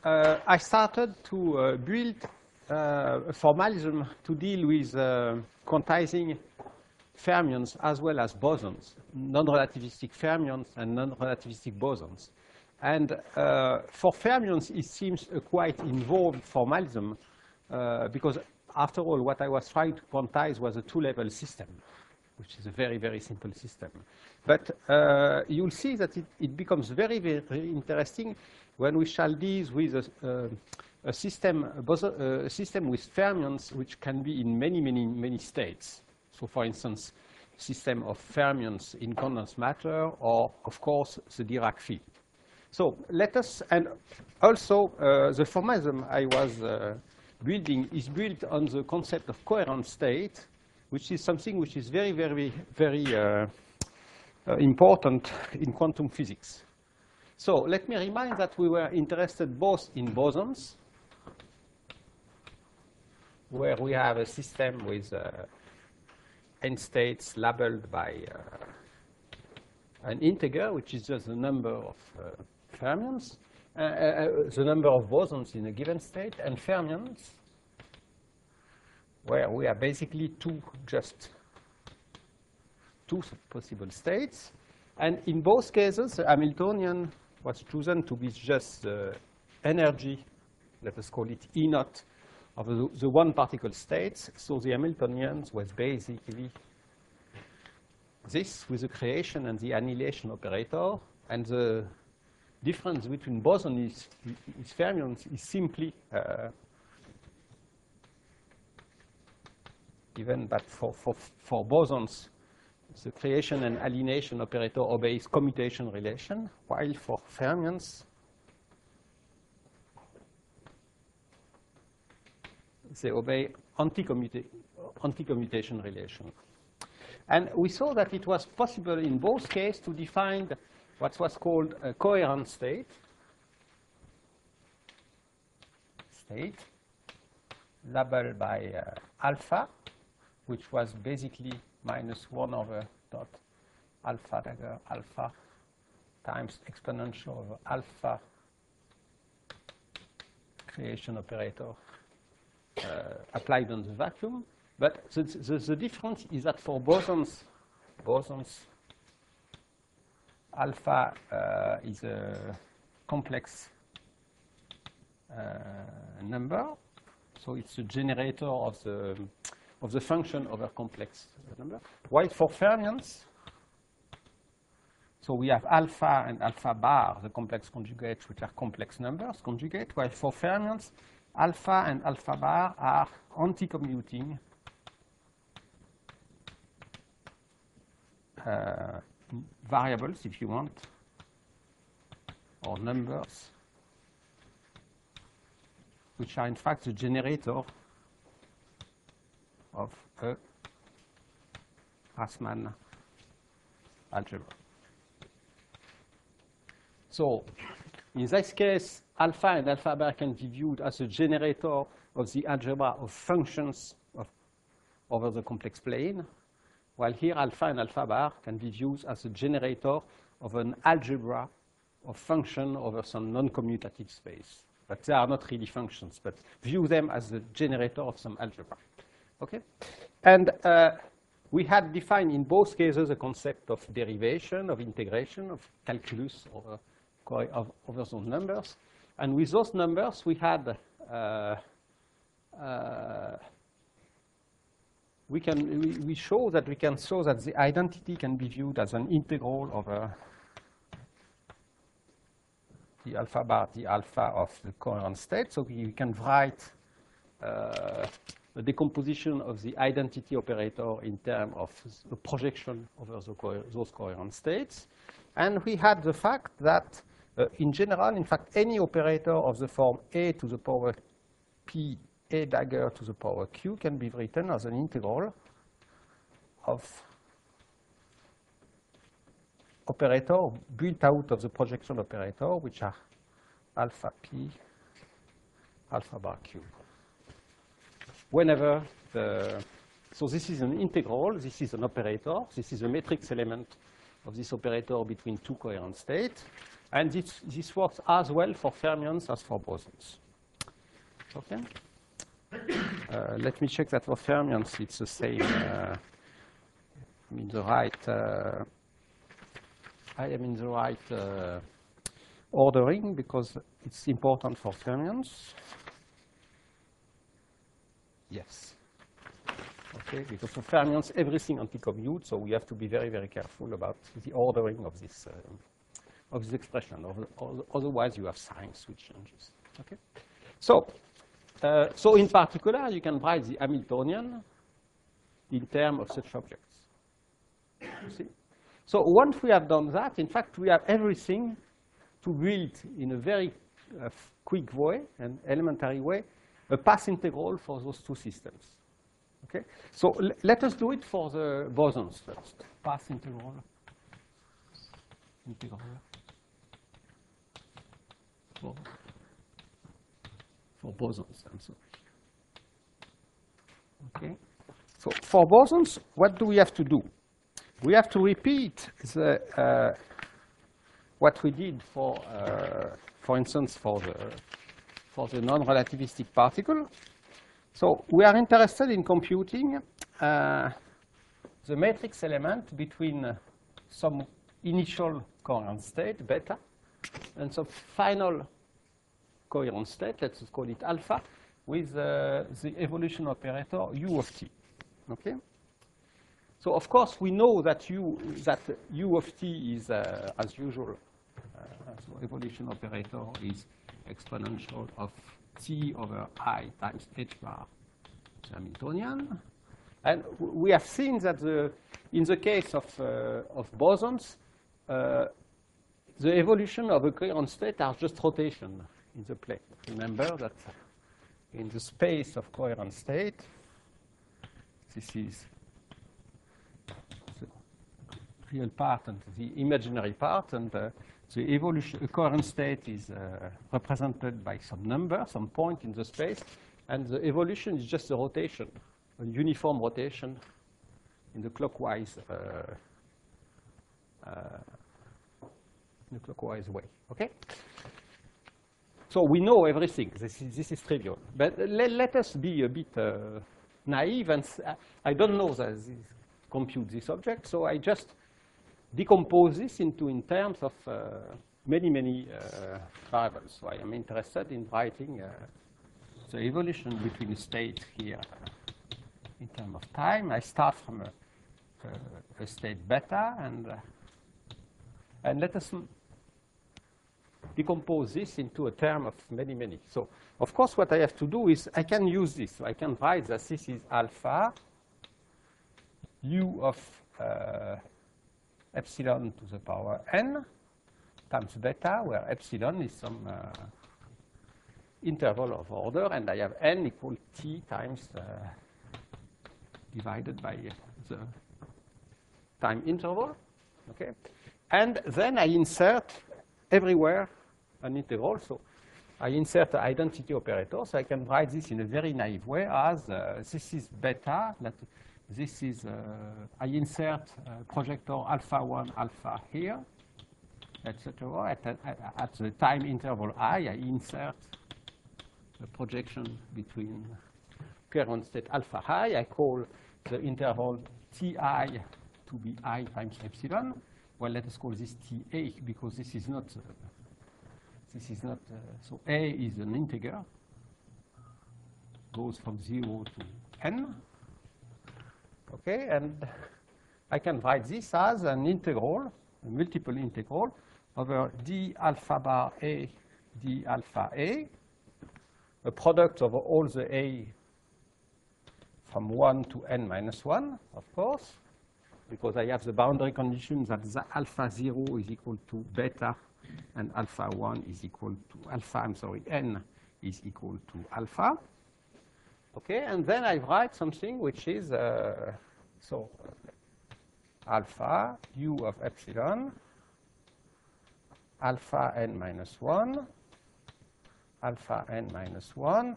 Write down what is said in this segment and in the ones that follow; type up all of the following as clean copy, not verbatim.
I started to build a formalism to deal with quantizing fermions as well as bosons, non-relativistic fermions and non-relativistic bosons. And for fermions, it seems a quite involved formalism because, after all, what I was trying to quantize was a two-level system, which is a very, very simple system. But you'll see that it becomes very, very interesting when we shall deal with a system with fermions which can be in many, many, many states. So, for instance, system of fermions in condensed matter, or, of course, the Dirac field. So let us, and also the formalism I was building is built on the concept of coherent state, which is something which is very, very, very important in quantum physics. So let me remind that we were interested both in bosons, where we have a system with n states labeled by an integer, which is just the number of fermions, the number of bosons in a given state, and fermions, where we are basically just two possible states. And in both cases, the Hamiltonian was chosen to be just the energy, let us call it E naught, of the one particle states. So the Hamiltonian was basically this with the creation and the annihilation operator. And the difference between boson is fermions is simply given that for bosons, the creation and alienation operator obeys commutation relation, while for fermions, they obey anti-commutation relation. And we saw that it was possible in both cases to define what was called a coherent state, labeled by alpha, which was basically minus 1 over dot alpha dagger alpha times exponential over alpha creation operator applied on the vacuum. But the difference is that for bosons alpha is a complex number, so it's a generator of the function over complex number. While for fermions, so we have alpha and alpha bar, the complex conjugates, which are complex numbers conjugate, while for fermions, alpha and alpha bar are anti-commuting variables, if you want, or numbers, which are in fact the generator of a Grassmann algebra. So in this case, alpha and alpha bar can be viewed as a generator of the algebra of functions over the complex plane, while here alpha and alpha bar can be viewed as a generator of an algebra of function over some non-commutative space. But they are not really functions, but view them as the generator of some algebra. Okay? And we had defined in both cases a concept of derivation, of integration, of calculus over those numbers. And with those numbers, we had we show that we can show that the identity can be viewed as an integral over the alpha bar, the alpha of the coherent state. So we can write the decomposition of the identity operator in terms of the projection over those coherent states. And we had the fact that, in general, in fact, any operator of the form a to the power p, a dagger to the power q can be written as an integral of operator built out of the projection operator, which are alpha p, alpha bar q. Whenever so this is an integral, this is an operator, this is a matrix element of this operator between two coherent states. And this works as well for fermions as for bosons. Okay? Let me check that for fermions it's the same. I'm in the right. I am in the right ordering because it's important for fermions. Yes. Okay, because for fermions, everything anti-commute, so we have to be very, very careful about the ordering of this expression. Otherwise, you have signs which changes. Okay. So in particular, you can write the Hamiltonian in terms of such objects. You see? So once we have done that, in fact, we have everything to build in a very quick way, an elementary way, a path integral for those two systems. Okay? So let us do it for the bosons first. Path integral. For bosons, I'm sorry. Okay? So for bosons, what do we have to do? We have to repeat what we did for instance, for the non-relativistic particle. So we are interested in computing the matrix element between some initial coherent state, beta, and some final coherent state, let's call it alpha, with the evolution operator u of t. Okay? So of course we know that u of t is, as usual, so evolution operator is exponential of t over I times h bar Hamiltonian. And we have seen that in the case of bosons, the evolution of a coherent state are just rotation in the plane. Remember that in the space of coherent state, this is the real part and the imaginary part, and the evolution, a coherent state is represented by some number, some point in the space, and the evolution is just a rotation, a uniform rotation in the clockwise way. Okay. So we know everything. This is trivial. But let us be a bit naive, and I don't know that compute this object, so I just decompose this in terms of many variables. So I am interested in writing the evolution between states here in terms of time. I start from a state beta, and let us decompose this into a term of many. So of course what I have to do is I can use this. So I can write that this is alpha u of epsilon to the power n times beta, where epsilon is some interval of order, and I have n equal t times divided by the time interval. Okay, and then I insert everywhere an integral. So I insert an identity operator. So I can write this in a very naive way as this is beta. This is, I insert projector alpha 1, alpha here, etc. At the time interval I insert the projection between coherent state alpha I. I call the interval Ti to be I times epsilon. Well, let us call this Ta because this is not, so A is an integer, goes from 0 to n. Okay, and I can write this as an integral, a multiple integral, over d alpha bar A, d alpha A, a product of all the A from 1 to n minus 1, of course, because I have the boundary condition that the alpha 0 is equal to beta, and alpha 1 is equal to n is equal to alpha. Okay, and then I write something which is, so alpha u of epsilon, alpha n minus 1, alpha n minus 1,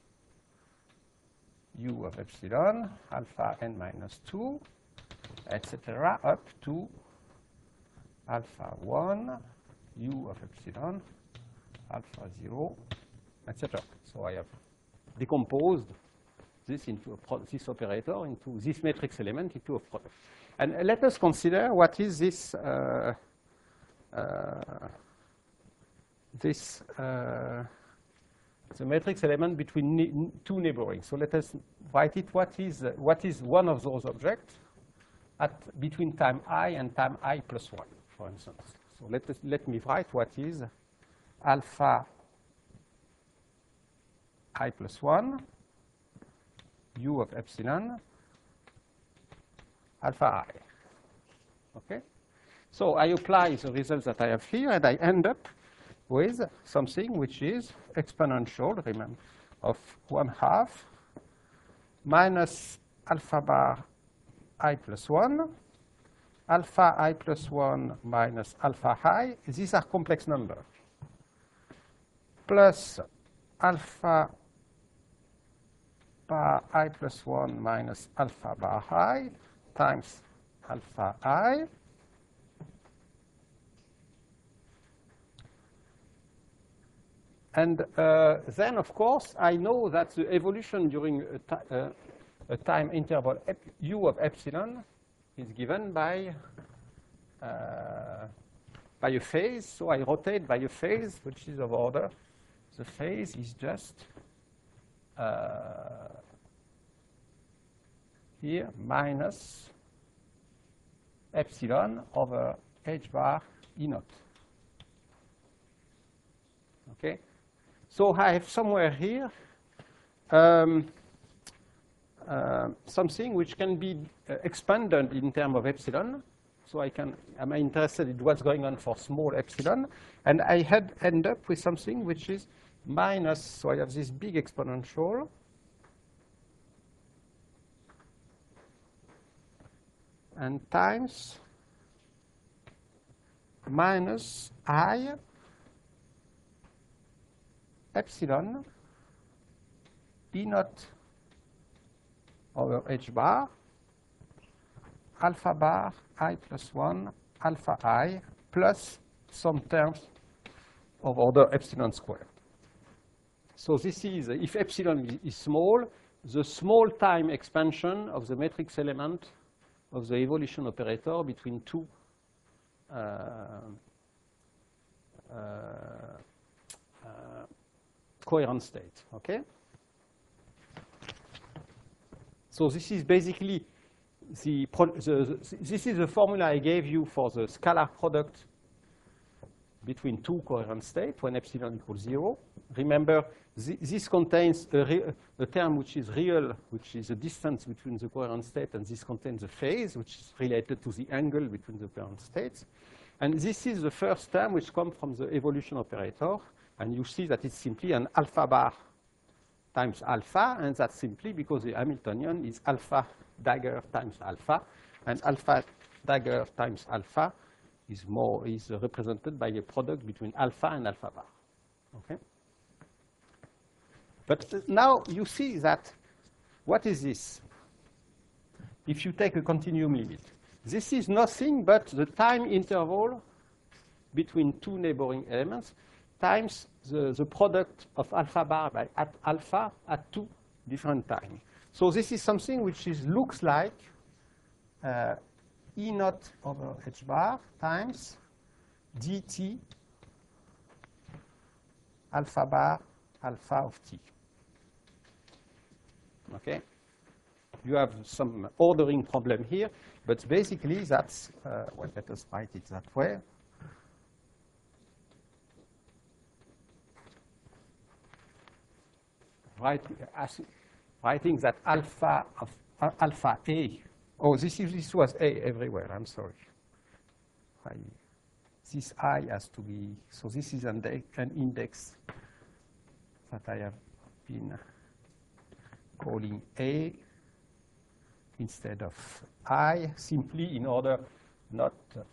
u of epsilon, alpha n minus 2, etc., up to alpha 1, u of epsilon, alpha 0, etc. So I have decomposed this into this operator into this matrix element into a product. And let us consider what is this the matrix element between two neighboring. So let us write it. What is one of those objects at between time I and time I plus 1, for instance. So let me write what is alpha I plus 1 u of epsilon alpha I. Okay? So I apply the results that I have here, and I end up with something which is exponential, remember, of 1/2 minus alpha bar I plus 1, alpha I plus 1 minus alpha I. These are complex numbers. Plus alpha bar I plus 1 minus alpha bar I times alpha I. And then, of course, I know that the evolution during a time interval u of epsilon is given by a phase. So I rotate by a phase, which is of order. The phase is just here minus epsilon over h bar E naught. Okay? So I have somewhere here something which can be expanded in terms of epsilon. So I'm interested in what's going on for small epsilon. And I end up with something which is minus, so I have this big exponential and times minus I epsilon E naught over h bar alpha bar I plus 1 alpha I plus some terms of order epsilon squared. So this is, if epsilon is small, the small time expansion of the matrix element of the evolution operator between two coherent states. Okay? So this is basically this is the formula I gave you for the scalar product between two coherent states when epsilon equals 0. Remember, this contains a term which is real, which is the distance between the coherent state, and this contains a phase, which is related to the angle between the coherent states. And this is the first term which comes from the evolution operator. And you see that it's simply an alpha bar times alpha, and that's simply because the Hamiltonian is alpha dagger times alpha, and alpha dagger times alpha is represented by a product between alpha and alpha bar. Okay? But now you see that, what is this? If you take a continuum limit, this is nothing but the time interval between two neighboring elements times the product of alpha bar by at alpha at two different times. So this is something which looks like E naught over h bar times dt alpha bar alpha of t. Okay? You have some ordering problem here, but basically that's, well, let us write it that way. Writing that alpha of alpha A. Oh, this was A everywhere. I'm sorry. This I has to be, so this is an index that I have been calling A instead of I, simply in order not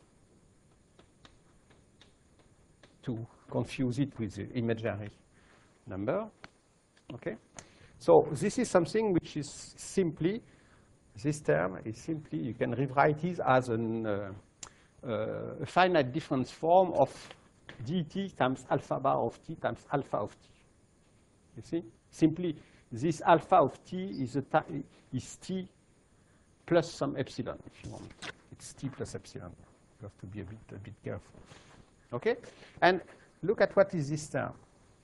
to confuse it with the imaginary number. Okay? So this is something which is simply, this term is simply, you can rewrite it as a finite difference form of dt times alpha bar of t times alpha of t. You see? Simply, this alpha of t is t plus some epsilon, if you want. It's t plus epsilon. You have to be a bit careful. Okay? And look at what is this term.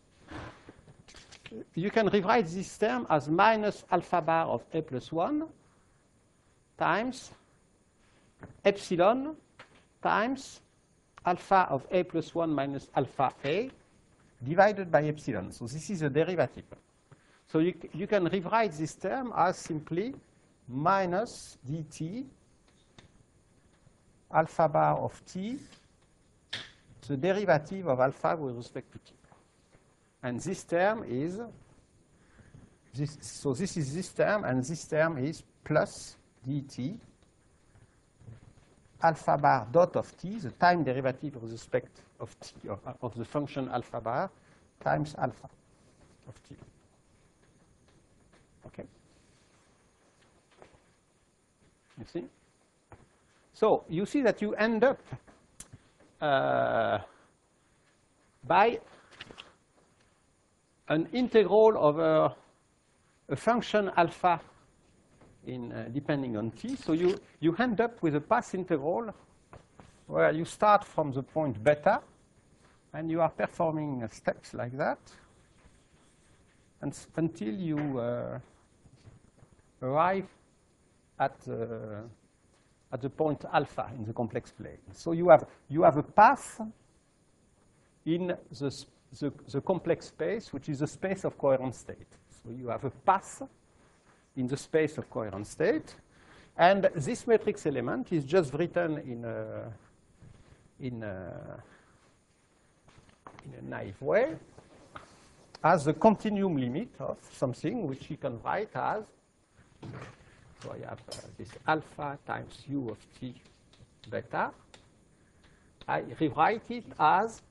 You can rewrite this term as minus alpha bar of a plus 1 times epsilon times alpha of a plus 1 minus alpha a divided by epsilon. So this is a derivative. So you can rewrite this term as simply minus dt alpha bar of t, the derivative of alpha with respect to t. And this term is, so this is this term, and this term is plus dt alpha bar dot of t, the time derivative with respect of t, of the function alpha bar, times alpha of t. Okay? You see? So you see that you end up by an integral over a function alpha in depending on t. So you end up with a path integral where you start from the point beta, and you are performing steps like that until you arrive at the point alpha in the complex plane. So you have a path in the complex space, which is the space of coherent state. So you have a path in the space of coherent state, and this matrix element is just written in a naive way as the continuum limit of something which you can write as, so I have this alpha times u of t beta. I rewrite it as,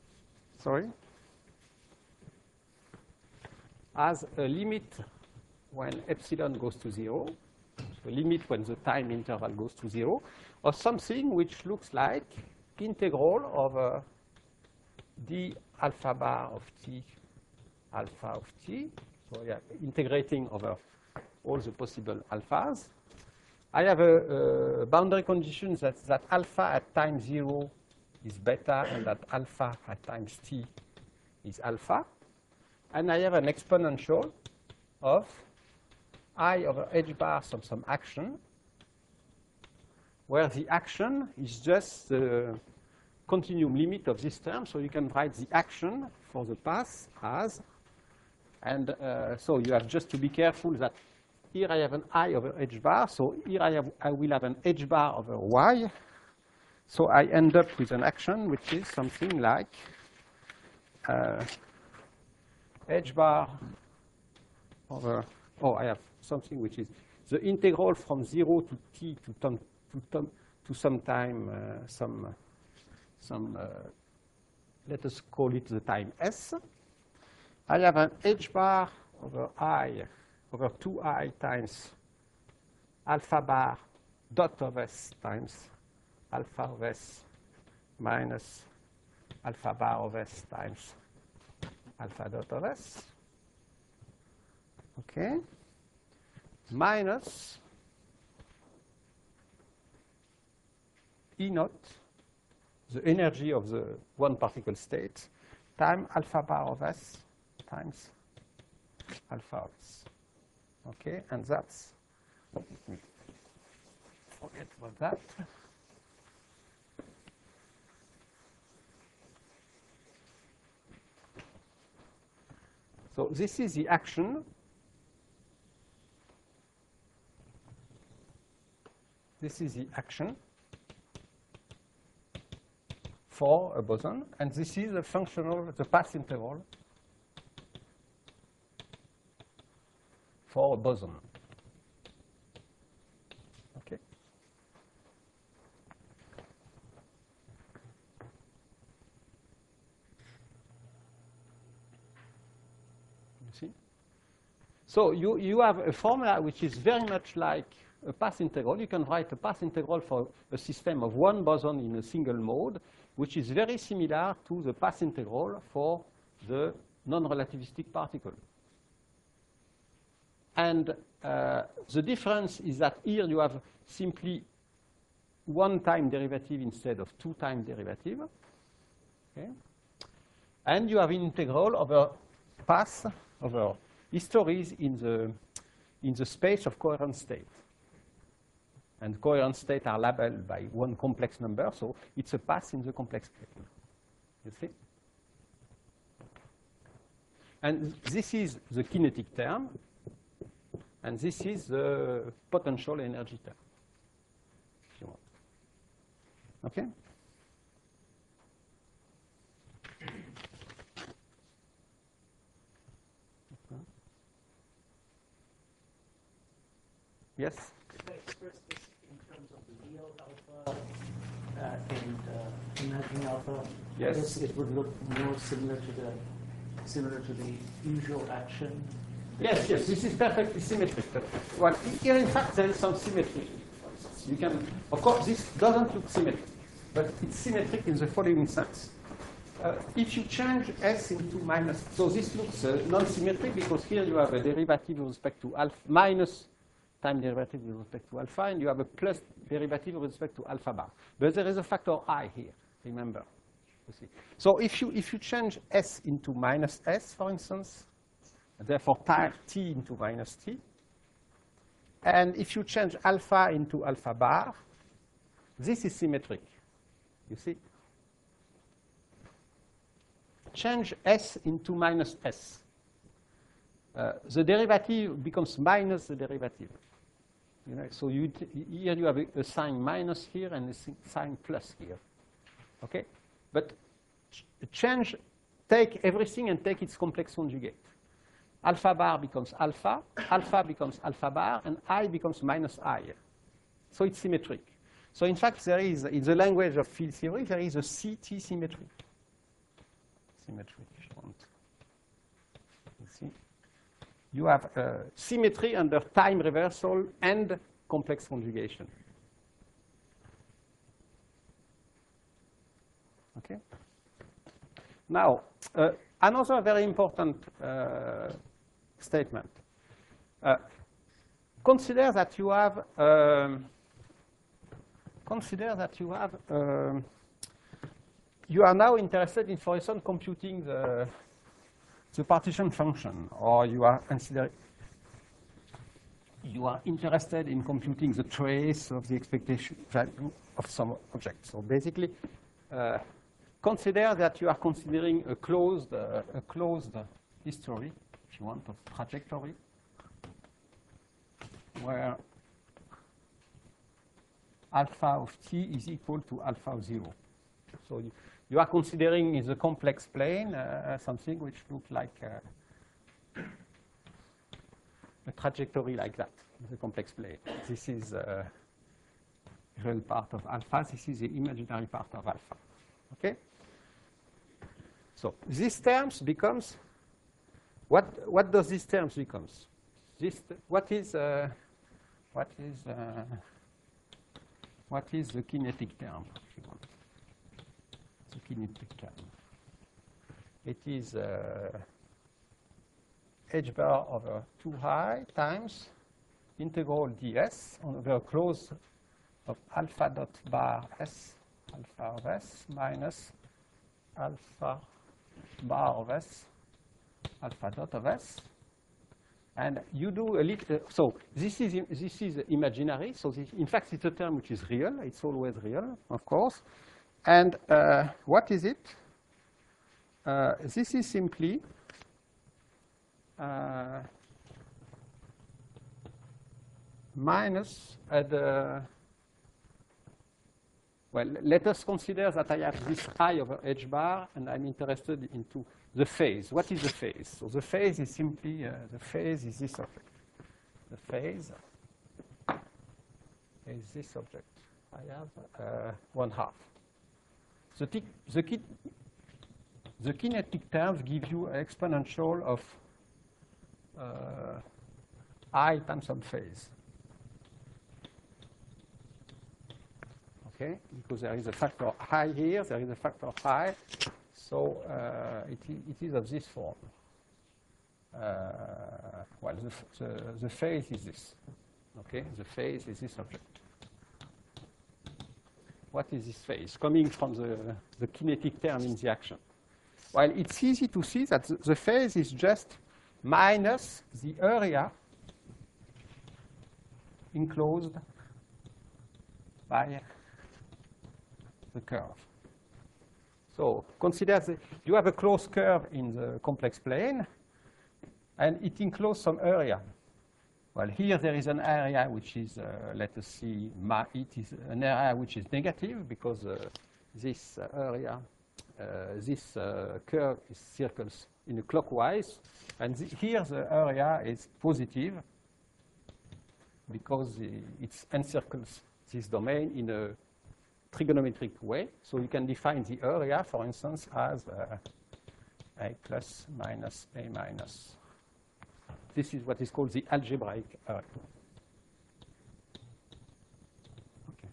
as a limit when epsilon goes to 0, a limit when the time interval goes to 0, or something which looks like integral over d alpha bar of t alpha of t. So yeah, integrating over all the possible alphas. I have a boundary condition that alpha at time 0 is beta and that alpha at times t is alpha. And I have an exponential of I over h bar some action, where the action is just the continuum limit of this term. So you can write the action for the path as, and so you have just to be careful that here I have an I over h bar, so here I will have an h bar over y. So I end up with an action which is something like h bar over, I have something which is the integral from 0 to t to some time, let us call it the time s. I have an h bar over I over 2i times alpha bar dot of s times alpha of s minus alpha bar of s times alpha dot of s. Okay, minus E naught, the energy of the one particle state, time alpha bar of s times alpha of s. Okay, and that's, let me forget about that. So this is the action. This is the action for a boson, and this is the functional, the path integral for a boson. Okay. You see? So you have a formula which is very much like a path integral. You can write a path integral for a system of one boson in a single mode, which is very similar to the path integral for the non-relativistic particle. And the difference is that here you have simply one time derivative instead of two time derivative. Okay? And you have an integral over paths, over histories in the space of coherent state. And coherent states are labeled by one complex number, so it's a path in the complex plane. You see? And this is the kinetic term, and this is the potential energy term, if you want. Okay? Yes? Could I express this in terms of the real alpha and imaginary alpha? Yes. I guess it would look more similar to the usual action. Yes, yes, this is perfectly symmetric. But, well, here, in fact, there is some symmetry. You can, of course, this doesn't look symmetric, but it's symmetric in the following sense. If you change S into minus, so this looks non-symmetric because here you have a derivative with respect to alpha, minus time derivative with respect to alpha, and you have a plus derivative with respect to alpha bar. But there is a factor I here, remember. You see. So if you change S into minus S, for instance, therefore t into minus t, and if you change alpha into alpha bar, this is symmetric. You see? Change S into minus S. The derivative becomes minus the derivative. You know, so here you have a sign minus here and a sign plus here. Okay? But take everything and take its complex conjugate. Alpha bar becomes alpha becomes alpha bar, and I becomes minus I. So it's symmetric. So in fact, there is, in the language of field theory, there is a CT symmetry. Symmetry, if you want. You see? You have symmetry under time reversal and complex conjugation. Okay? Now, another very important statement. Consider that you have you are now interested in, for instance, computing the partition function, or you are interested in computing the trace of the expectation value of some object. So basically, consider that you are considering a closed history, if you want, of trajectory, where alpha of t is equal to alpha of 0. So you are considering in the complex plane something which looks like a trajectory like that in the complex plane. This is the real part of alpha. This is the imaginary part of alpha. Okay? So these terms becomes, what does these terms becomes? What is the kinetic term, if you want? The kinetic term. It is h bar over 2i times integral ds over close of alpha dot bar s, alpha of s, minus alpha bar of s, alpha dot of s. And you do a little, so this is imaginary. So in fact, it's a term which is real. It's always real, of course. And what is it? This is simply minus the, well, let us consider that I have this I over h bar, and I'm interested into the phase. What is the phase? So the phase is simply, the phase is this object. The phase is this object. I have 1/2. The kinetic terms give you an exponential of I times some phase. okay? Because there is a factor I here, there is a factor I, so it is of this form. Well, the phase is this, okay? The phase is this object. What is this phase? Coming from the kinetic term in the action. Well, it's easy to see that the phase is just minus the area enclosed by the curve. So consider you have a closed curve in the complex plane, and it encloses some area. Well, here there is an area which is, let us see, it is an area which is negative because this area, this curve is circles in a clockwise, and here the area is positive because it encircles this domain in a trigonometric way. So you can define the area, for instance, as A plus minus A minus. This is what is called the algebraic area. Okay.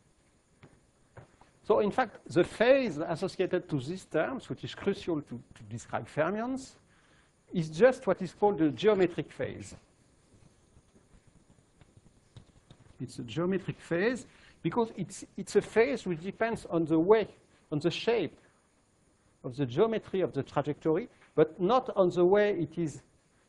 So in fact, the phase associated to these terms, which is crucial to describe fermions, is just what is called the geometric phase. It's a geometric phase because it's a phase which depends on the way, on the shape of the geometry of the trajectory, but not on the way it is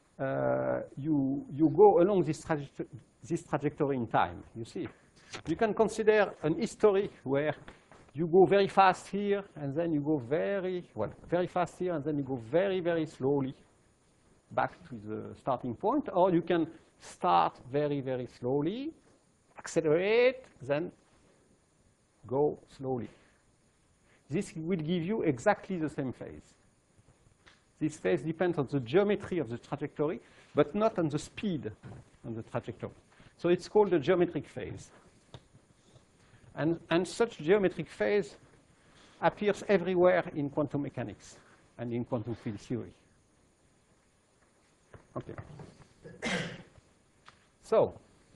you go along this trajectory in time, you see. You can consider an history where you go very fast here, and then you go very fast here, and then you go very, very slowly back to the starting point. Or you can start very, very slowly, accelerate, then go slowly. This will give you exactly the same phase. This phase depends on the geometry of the trajectory, but not on the speed on the trajectory. So it's called a geometric phase. And such geometric phase appears everywhere in quantum mechanics and in quantum field theory. Okay. So,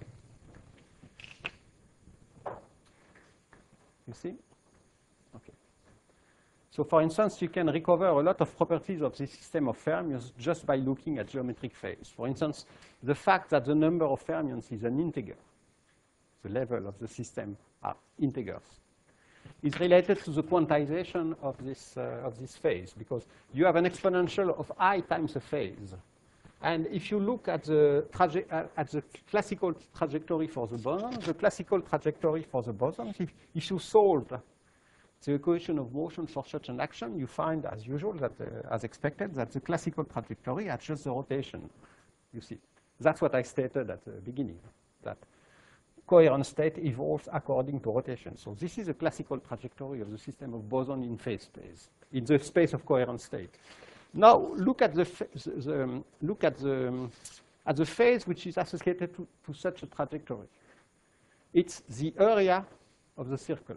you see? Okay. So for instance, you can recover a lot of properties of this system of fermions just by looking at geometric phase. For instance, the fact that the number of fermions is an integer, the level of the system are integers, is related to the quantization of this phase, because you have an exponential of I times a phase. And if you look at the classical trajectory for the bosons, if you solve the equation of motion for such an action, you find, as usual, that as expected, that the classical trajectory adjusts the rotation. You see, that's what I stated at the beginning, that coherent state evolves according to rotation. So this is a classical trajectory of the system of boson in phase space, in the space of coherent state. Now look at the phase which is associated to such a trajectory. It's the area of the circle.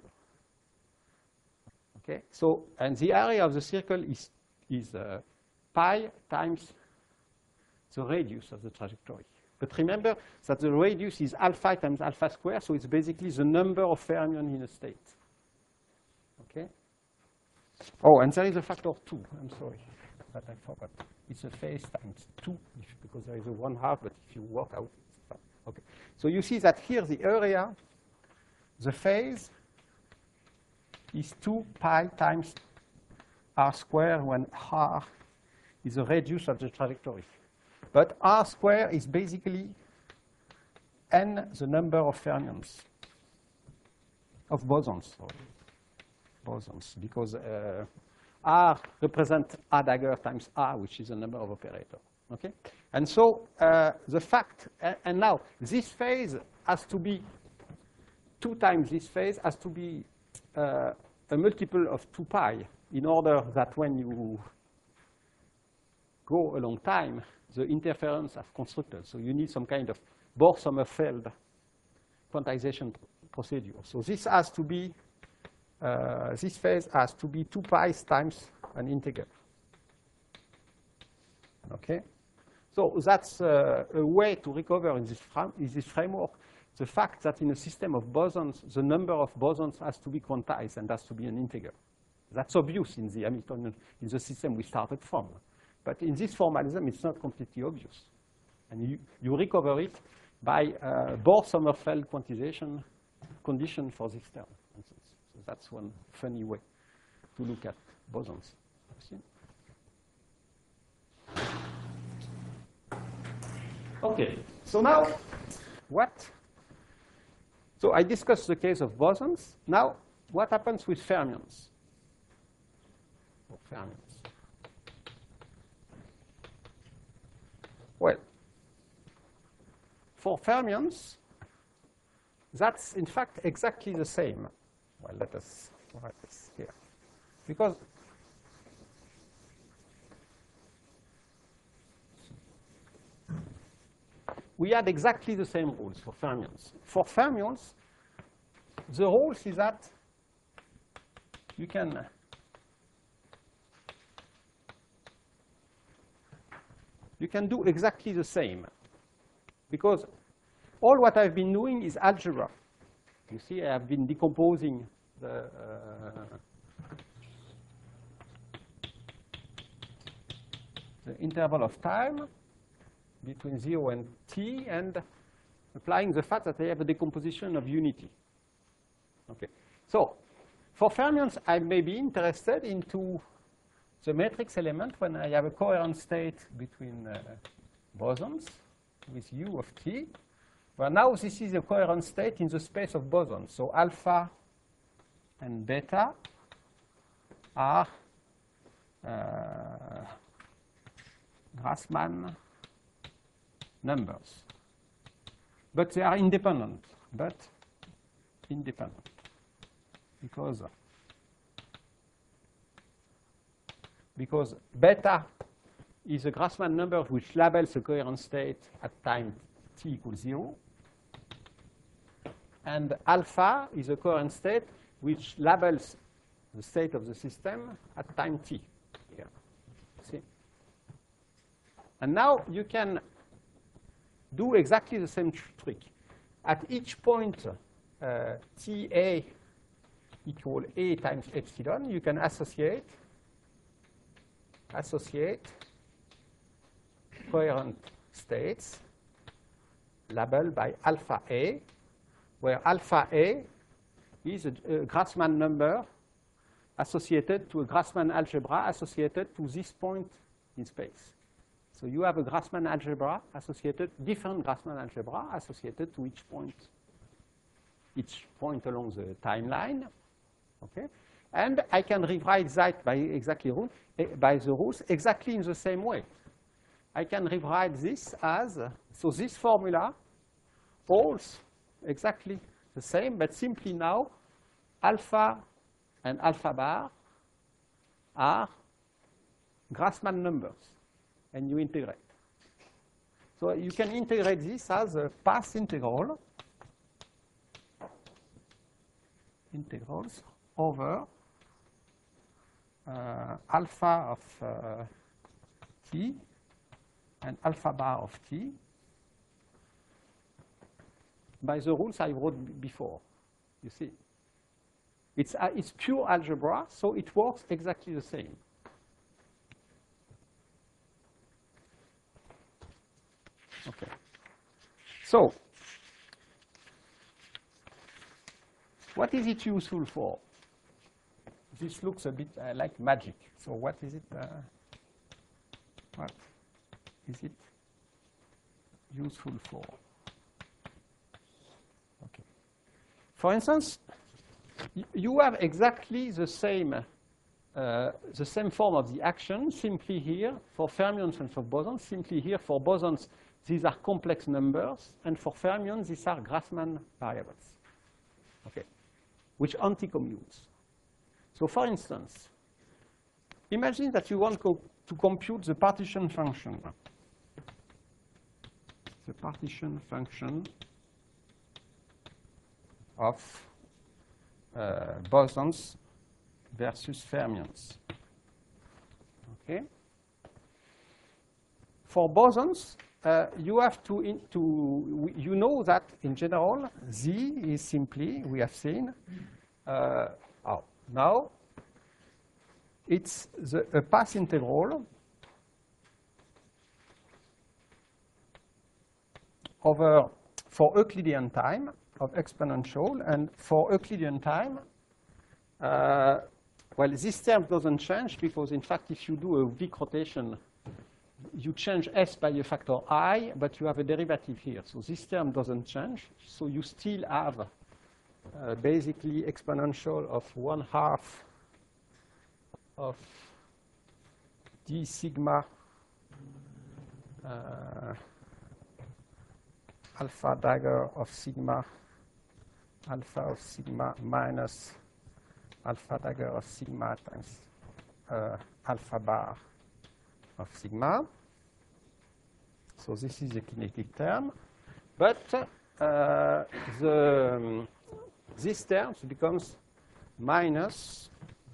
Okay, so and the area of the circle is pi times the radius of the trajectory. But remember that the radius is alpha times alpha squared, so it's basically the number of fermions in a state. Okay. Oh, and there is a factor 2. I'm sorry, but I forgot. It's a phase times 2 because there is a 1/2. But if you work out, it's fine. Okay. So you see that here the area, the phase, is 2 pi times r squared when r is the radius of the trajectory. But r squared is basically n, the number of fermions, of bosons, because r represents r dagger times r, which is the number of operators. Okay? And so the fact, and now this phase has to be 2 times this phase has to be a multiple of 2 pi in order that when you go along time, the interference are constructed. So you need some kind of Bohr-Sommerfeld quantization procedure. So this has to be, this phase has to be 2 pi times an integer. Okay? So that's a way to recover in this framework the fact that in a system of bosons, the number of bosons has to be quantized and has to be an integer. That's obvious in the Hamiltonian, in the system we started from. But in this formalism, it's not completely obvious. And you recover it by Bohr-Sommerfeld quantization condition for this term. So that's one funny way to look at bosons. Okay, so now what? So I discussed the case of bosons. Now, what happens with fermions? Oh, fermions. Well, for fermions, that's in fact exactly the same. Well, let us write this here. Because we had exactly the same rules for fermions. For fermions, the rules is that you can do exactly the same. Because all what I've been doing is algebra. You see, I have been decomposing the interval of time between 0 and t, and applying the fact that I have a decomposition of unity. Okay. So for fermions, I may be interested into the matrix element when I have a coherent state between bosons with u of t. Well, now this is a coherent state in the space of bosons. So alpha and beta are Grassmann numbers. But they are independent. Because beta is a Grassmann number which labels a coherent state at time t equals 0. And alpha is a coherent state which labels the state of the system at time t. Here. See? And now you can do exactly the same trick. At each point ta equal a times epsilon, you can associate coherent states labeled by alpha a, where alpha a is a Grassmann number associated to a Grassmann algebra associated to this point in space. So you have a Grassmann algebra associated, different Grassmann algebra associated to each point along the timeline. Okay? And I can rewrite that by by the rules exactly in the same way. I can rewrite this as, so this formula holds exactly the same, but simply now alpha and alpha bar are Grassmann numbers, and you integrate. So you can integrate this as a path integral, integrals over alpha of t and alpha bar of t by the rules I wrote before. You see, it's pure algebra, so it works exactly the same. Okay. So, what is it useful for? This looks a bit like magic. So what is it? What is it useful for? Okay. For instance, you have exactly the same form of the action, simply here for fermions and for bosons. Simply here for bosons, these are complex numbers, and for fermions, these are Grassmann variables. Okay, which anti-commutes. So for instance, imagine that you want to compute the partition function. The partition function of bosons versus fermions. Okay? For bosons, you have to, you know that in general, z is simply, we have seen, now it's a path integral over, for Euclidean time of exponential, and for Euclidean time, well, this term doesn't change because, in fact, if you do a Wick rotation, you change s by a factor I, but you have a derivative here. So this term doesn't change. So you still have basically exponential of 1/2 of d sigma alpha dagger of sigma alpha of sigma minus alpha dagger of sigma times alpha bar of sigma. So this is the kinetic term. But this term becomes minus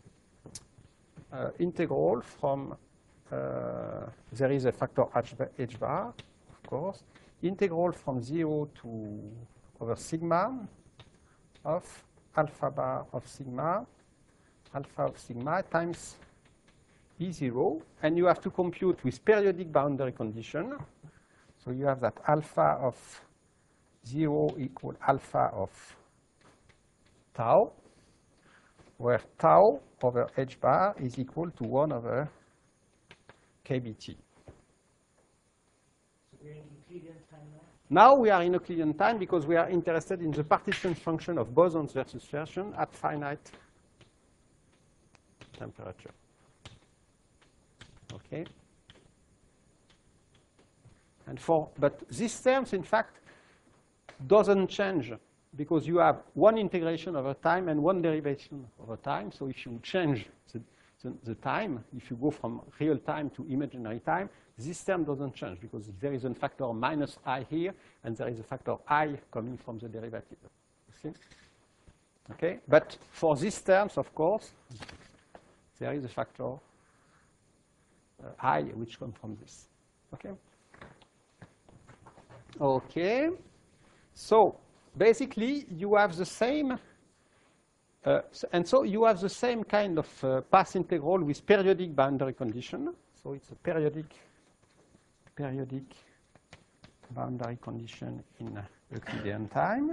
integral from, there is a factor h bar, of course, integral from 0 to over sigma of alpha bar of sigma, alpha of sigma times E0, and you have to compute with periodic boundary condition. So you have that alpha of 0 equal alpha of tau, where tau over h bar is equal to 1 over kBt. So we're in Euclidean time now? Now we are in Euclidean time because we are interested in the partition function of bosons versus fermions at finite temperature. Okay. And but these terms, in fact, doesn't change because you have one integration over time and one derivation over time. So if you change the time, if you go from real time to imaginary time, this term doesn't change because there is a factor minus I here, and there is a factor I coming from the derivative. You see? Okay. But for these terms, of course, there is a factor I which comes from this. Okay. Okay. So basically, you have the same, and so you have the same kind of path integral with periodic boundary condition. So it's a periodic boundary condition in Euclidean time.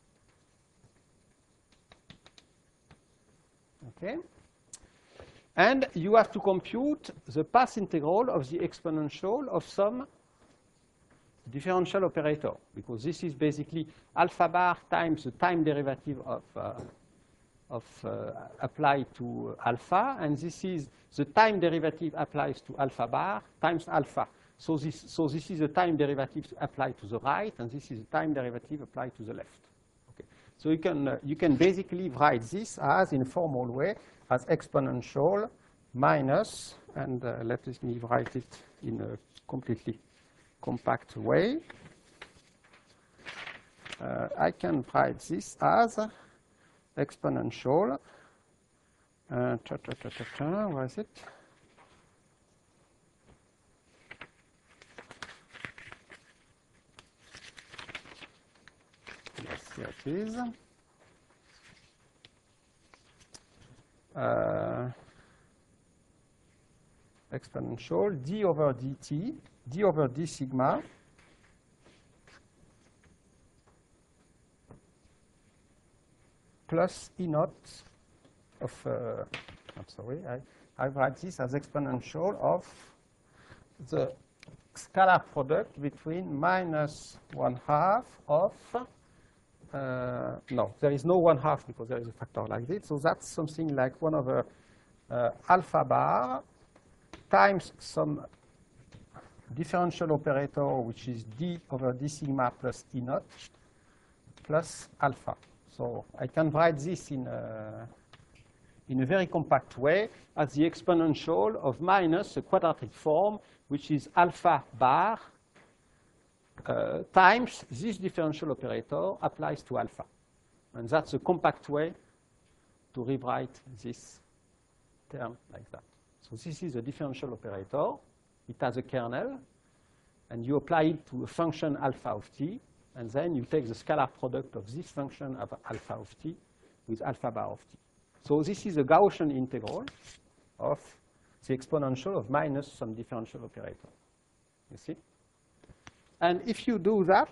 Okay. And you have to compute the path integral of the exponential of some differential operator, because this is basically alpha bar times the time derivative of applied to alpha, and this is the time derivative applies to alpha bar times alpha. So this is the time derivative applied to the right, and this is the time derivative applied to the left. Okay. So you can basically write this as, in a formal way, as exponential minus, and let me write it in a completely compact way. I can write this as exponential. Where is it? Yes, here it is. Exponential d over dt, d over d sigma plus E naught of, I'm sorry, I write this as exponential of the scalar product between minus 1/2 of, no, there is no 1/2 because there is a factor like this. So that's something like 1 over alpha bar times some differential operator, which is d over d sigma plus E naught plus alpha. So I can write this in a very compact way as the exponential of minus a quadratic form, which is alpha bar times this differential operator applies to alpha. And that's a compact way to rewrite this term like that. So this is a differential operator. It has a kernel. and you apply it to a function alpha of t, and then you take the scalar product of this function of alpha of t with alpha bar of t. So this is a Gaussian integral of the exponential of minus some differential operator. You see? And if you do that,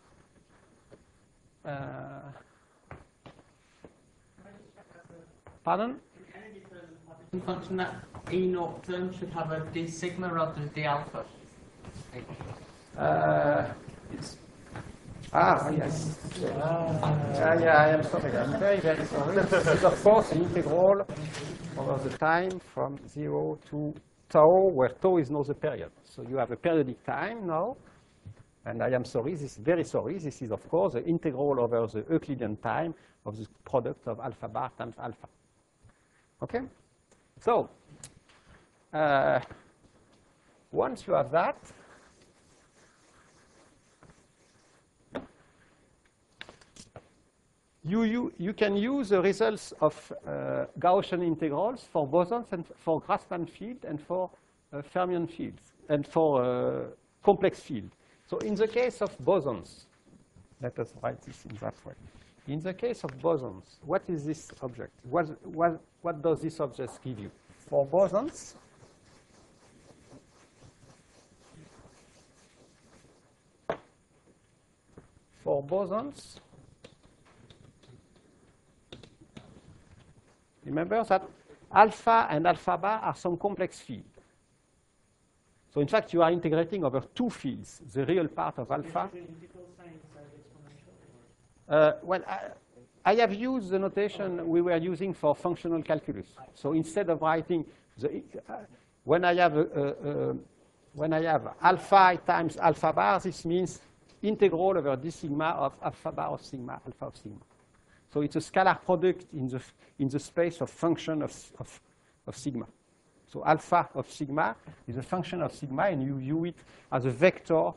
pardon? The function that E naught term should have a d sigma rather than d alpha. Yes. Yeah, I am sorry. I'm very, very sorry. This is, of course, the integral over the time from 0 to tau, where tau is not the period. So you have a periodic time now. And I am sorry, this is very sorry. This is, of course, the integral over the Euclidean time of the product of alpha bar times alpha. OK? So once you have that, you can use the results of Gaussian integrals for bosons and for Grassmann field and for fermion fields and for complex field. So in the case of bosons, let us write this in that way. In the case of bosons, what is this object? What does this object give you? For bosons, remember that alpha and alpha bar are some complex field. So in fact, you are integrating over two fields, the real part of alpha. Well, I have used the notation we were using for functional calculus. So instead of writing the, when I have alpha times alpha bar, this means integral over d sigma of alpha bar of sigma, alpha of sigma. So it's a scalar product in the space of function of sigma. So alpha of sigma is a function of sigma, and you view it as a vector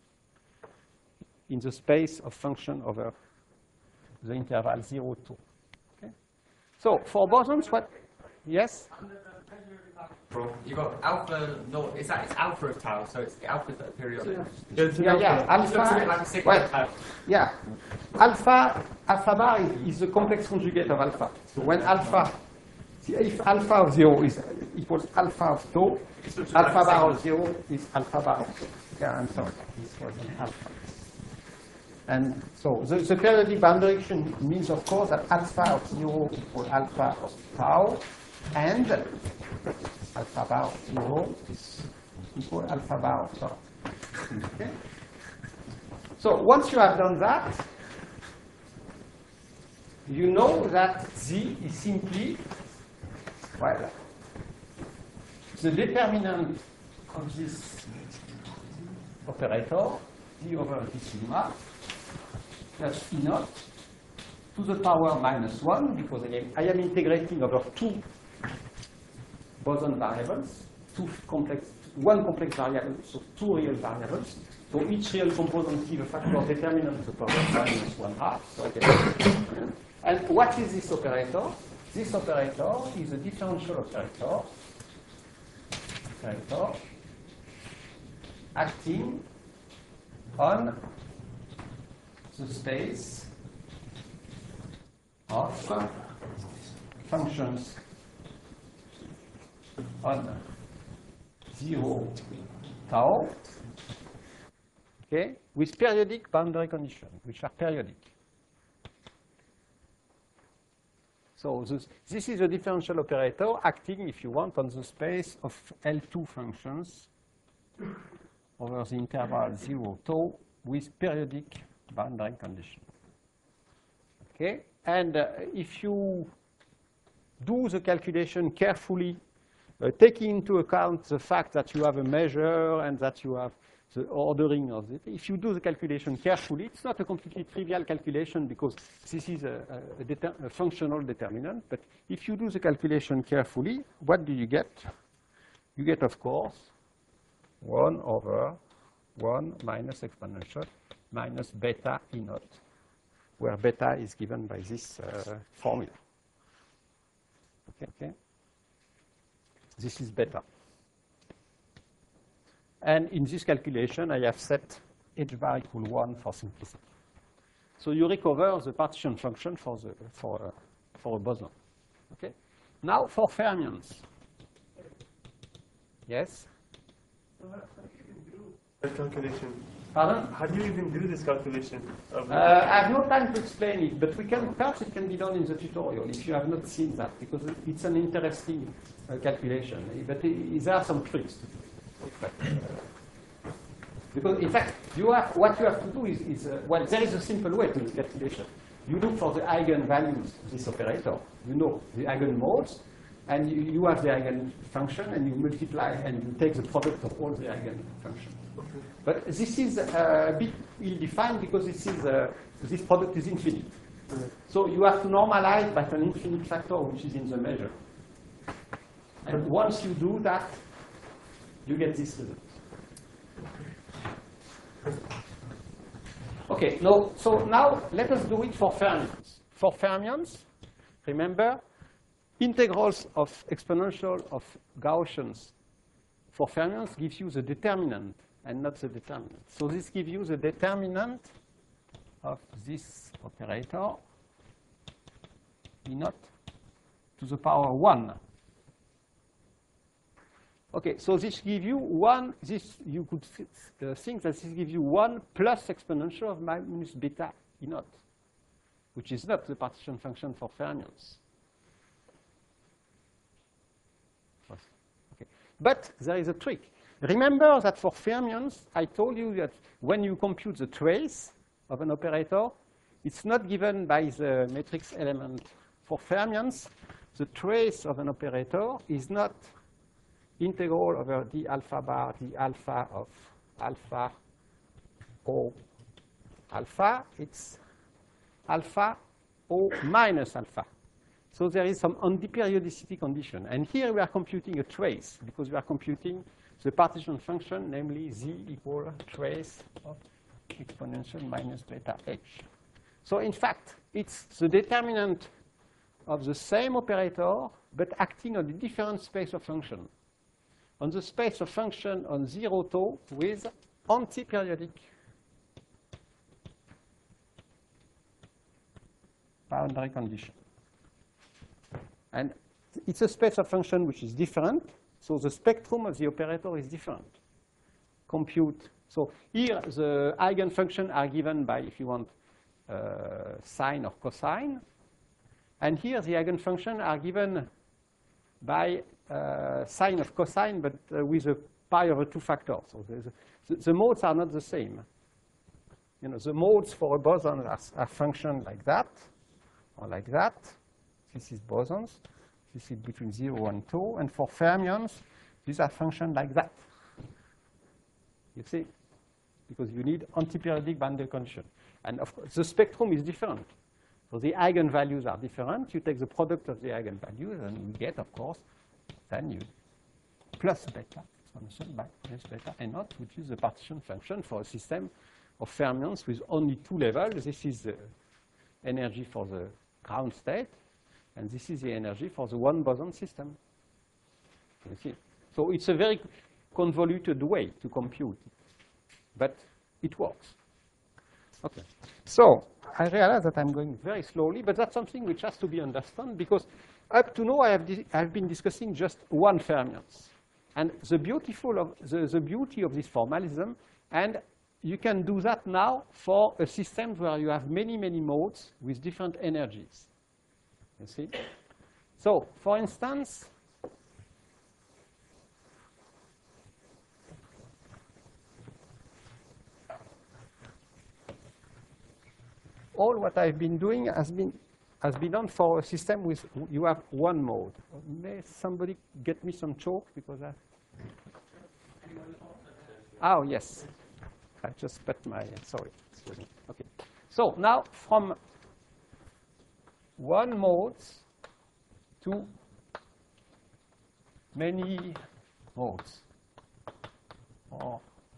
in the space of function over the interval 0, 2. Okay? So for bosons, what? Yes? You've got alpha naught, it's alpha of tau, so it's the alphas that are periodic. Yeah, alpha. Looks a bit like a sigma of tau. Yeah. Alpha bar is the complex conjugate of alpha. So when alpha, if alpha of 0 is equals alpha of tau, alpha bar of 0 is alpha bar of tau. Yeah, I'm sorry. This was an alpha. And so the periodic boundary condition means, of course, that alpha of 0 equals alpha of tau, and alpha bar of 0 is equal alpha bar of tau. Okay? So once you have done that, you know that Z is simply, well, the determinant of this operator, D over D sigma, plus E naught to the power minus 1, because again, I am integrating over two boson variables, one complex variable, so two real variables. So each real component gives a factor determinant to the power minus 1/2. So okay. And what is this operator? This operator is a differential operator acting on the space of functions on 0 tau, okay, with periodic boundary conditions, which are periodic. So this is a differential operator acting, if you want, on the space of L2 functions over the interval 0 tau with periodic boundary condition. Okay, and if you do the calculation carefully, taking into account the fact that you have a measure and that you have the ordering of it, if you do the calculation carefully, it's not a completely trivial calculation because this is a functional determinant. But if you do the calculation carefully, what do you get? You get, of course, 1 over 1 minus exponential minus beta E naught, where beta is given by this formula. Okay. This is beta. And in this calculation, I have set h bar equal 1 for simplicity. So you recover the partition function for a boson. Okay. Now for fermions. Yes. That calculation. Pardon? How do you even do this calculation? I have no time to explain it, but perhaps it can be done in the tutorial if you have not seen that, because it's an interesting calculation. But there are some tricks to do. Because in fact, what you have to do is well, there is a simple way to do calculation. You look for the eigenvalues of this operator. You know the eigenmodes, and you have the eigenfunction, and you multiply, and you take the product of all the eigenfunctions. Okay. But this is a bit ill-defined because this product is infinite. Okay. So you have to normalize by an infinite factor which is in the measure. And once you do that, you get this result. Okay, so now let us do it for fermions. For fermions, remember, integrals of exponential of Gaussians for fermions gives you the determinant and not the determinant. So this gives you the determinant of this operator E naught to the power 1. Okay, so this gives you 1, you could think that this gives you 1 plus exponential of minus beta E naught, which is not the partition function for fermions. Okay. But there is a trick. Remember that for fermions, I told you that when you compute the trace of an operator, it's not given by the matrix element. For fermions, the trace of an operator is not integral over d alpha bar, d alpha of alpha O alpha. It's alpha O minus alpha. So there is some antiperiodicity condition. And here we are computing a trace because we are computing the partition function, namely z equal trace of exponential minus beta h. So in fact, it's the determinant of the same operator, but acting on a different space of function. On the space of function on 0 tau with antiperiodic boundary condition. And it's a space of function which is different. So the spectrum of the operator is different. Compute. So here the eigenfunctions are given by, if you want, sine or cosine. And here the eigenfunctions are given by sine of cosine, but with a pi over 2 factor. So the modes are not the same. You know, the modes for a boson are functions like that, or like that. This is bosons. This is between 0 and 2. And for fermions, these are functions like that. You see? Because you need antiperiodic boundary condition. And of course, the spectrum is different. So the eigenvalues are different. You take the product of the eigenvalues, and you get, of course, then you plus beta, exponential by plus beta and naught, which is the partition function for a system of fermions with only 2 levels. This is the energy for the ground state, and this is the energy for the one boson system. You see? So it's a very convoluted way to compute it, but it works. Okay. So I realize that I'm going very slowly, but that's something which has to be understood because up to now I've been discussing just one fermions. And the beauty of this formalism, and you can do that now for a system where you have many, many modes with different energies. You see? So, for instance, all what I've been doing has been done for a system with you have one mode. May somebody get me some chalk because I. Oh yes, I just spat my. Sorry. Okay. So now from one mode to many modes or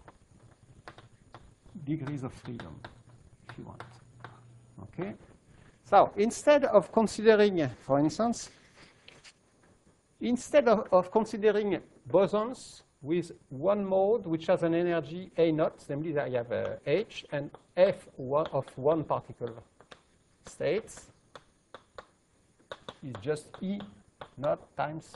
degrees of freedom, if you want. Okay. So instead of considering, for instance, instead of considering bosons with one mode which has an energy A naught, namely I have H, and F of one particle states is just E naught times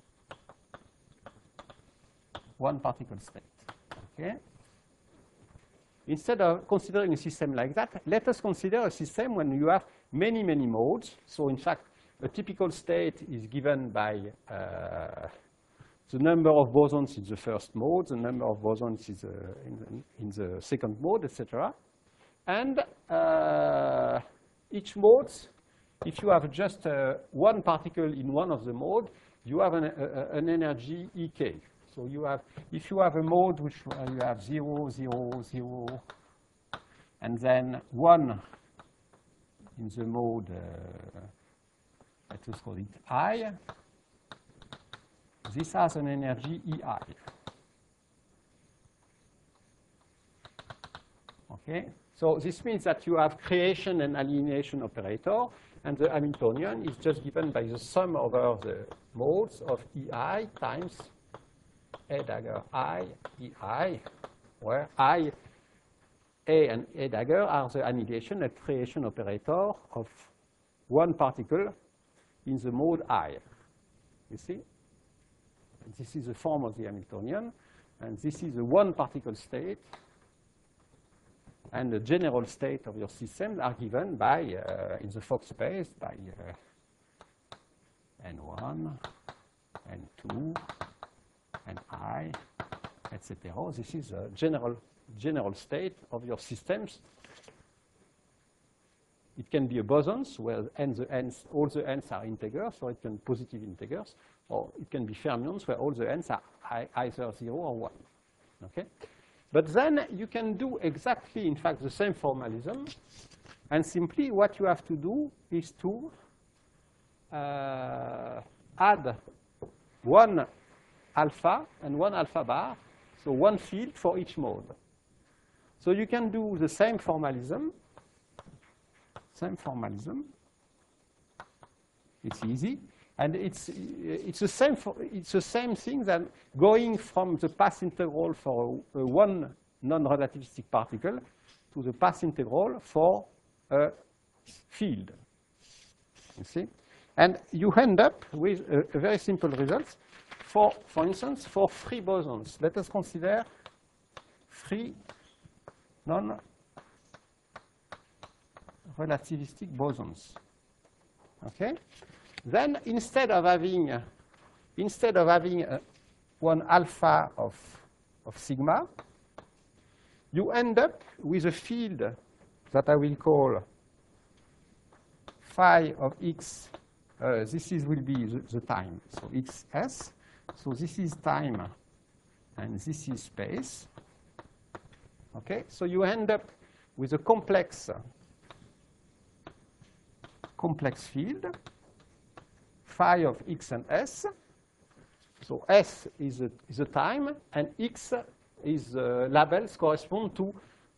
one particle state. Okay? Instead of considering a system like that, let us consider a system when you have many, many modes. So in fact, a typical state is given by the number of bosons in the first mode, the number of bosons is in the second mode, etc. And each mode, if you have just one particle in one of the modes, you have an energy Ek. So you have, if you have a mode which you have 0, 0, 0, and then 1 in the mode, let us call it I, this has an energy Ei. Okay? So this means that you have creation and alienation operator, and the Hamiltonian is just given by the sum over the modes of Ei times A dagger I, Ei, where I, A, and A dagger are the annihilation and creation operator of one particle in the mode I. You see? And this is the form of the Hamiltonian, and this is the one particle state, and the general state of your system are given by, in the Fock space, by N1, N2, and I, etc. This is a general state of your systems. It can be a bosons where all the n's are integers, or it can be positive integers, or it can be fermions where all the n's are either 0 or 1. Okay? But then you can do exactly, in fact, the same formalism, and simply what you have to do is to add one alpha and one alpha bar, so one field for each mode. So you can do the same formalism. It's easy, and it's the same thing than going from the path integral for one non-relativistic particle to the path integral for a field. You see, and you end up with a very simple result. For instance, for free bosons, let us consider free non-relativistic bosons. Okay? Then instead of having one alpha of sigma, you end up with a field that I will call phi of x. Will be the time, so xs. So this is time, and this is space. Okay, so you end up with a complex field, phi of x and s. So s is a time, and x is labels correspond to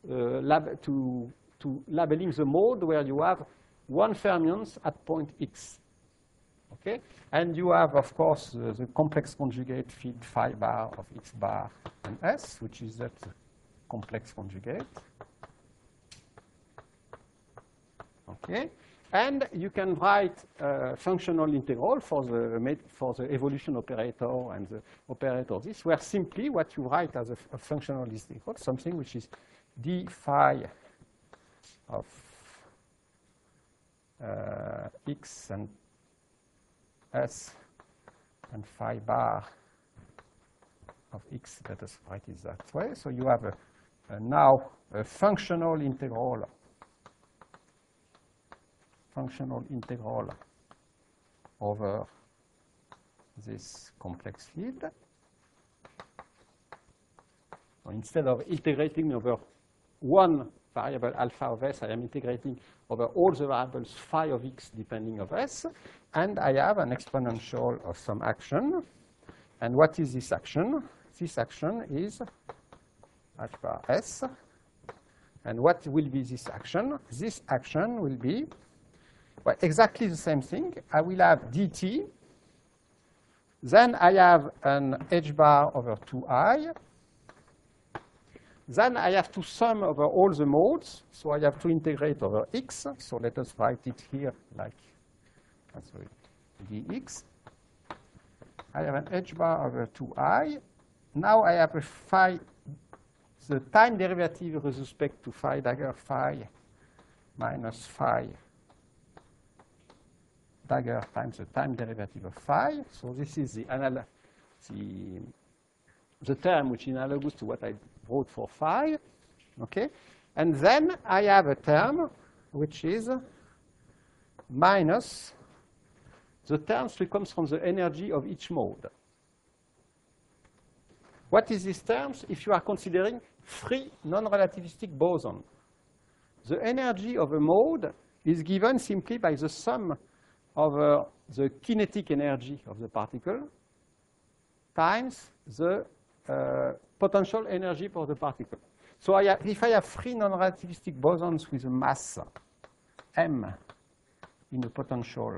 labeling the mode where you have one fermions at point x. Okay, and you have, of course, the complex conjugate field phi bar of x bar and s, which is that complex conjugate. Okay, and you can write functional integral for the evolution operator and the operator this, where simply what you write as a functional integral, something which is d phi of x and s and phi bar of x, let us write it that way. So you have now a functional integral over this complex field. So instead of integrating over one variable alpha of s, I am integrating over all the variables phi of x depending of s, and I have an exponential of some action. And what is this action? This action is h bar s. And what will be this action? This action will be, well, exactly the same thing. I will have dt, Then I have an h bar over 2I. Then I have to sum over all the modes. So I have to integrate over x. So let us write it here like dx. I have an h bar over 2I. Now I have a phi, the time derivative with respect to phi dagger phi minus phi dagger times the time derivative of phi. So this is the term which is analogous to what I wrote for phi. Okay? And then I have a term which is minus the terms which comes from the energy of each mode. What is this terms? If you are considering free non-relativistic boson, the energy of a mode is given simply by the sum of the kinetic energy of the particle times the potential energy for the particle. So if I have free non-relativistic bosons with a mass m in the potential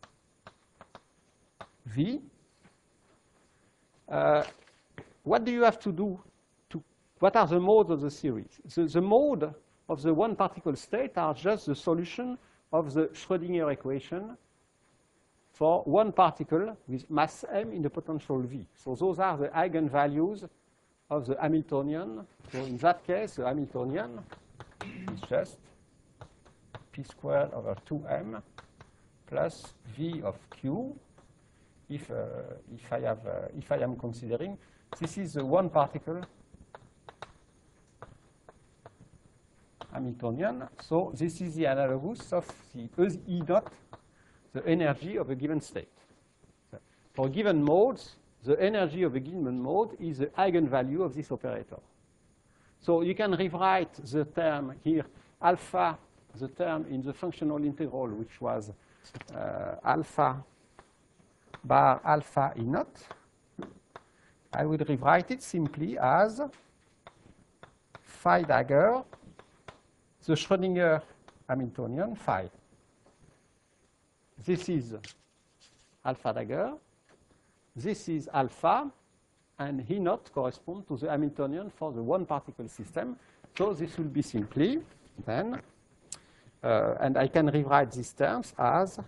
V, what do you have to do? What are the modes of the series? The mode of the one particle state are just the solution of the Schrödinger equation for one particle with mass m in the potential V. So those are the eigenvalues of the Hamiltonian. So in that case, the Hamiltonian is just p squared over 2m plus V of q. If I am considering this is the one particle Hamiltonian. So this is the analogous of the E dot, the energy of a given state. So for given modes, the energy of a given mode is the eigenvalue of this operator. So you can rewrite the term here, alpha, the term in the functional integral, which was alpha bar alpha E naught. I will rewrite it simply as phi dagger, the Schrödinger Hamiltonian phi. This is alpha dagger. This is alpha, and E naught corresponds to the Hamiltonian for the one particle system. So this will be simply then, and I can rewrite these terms as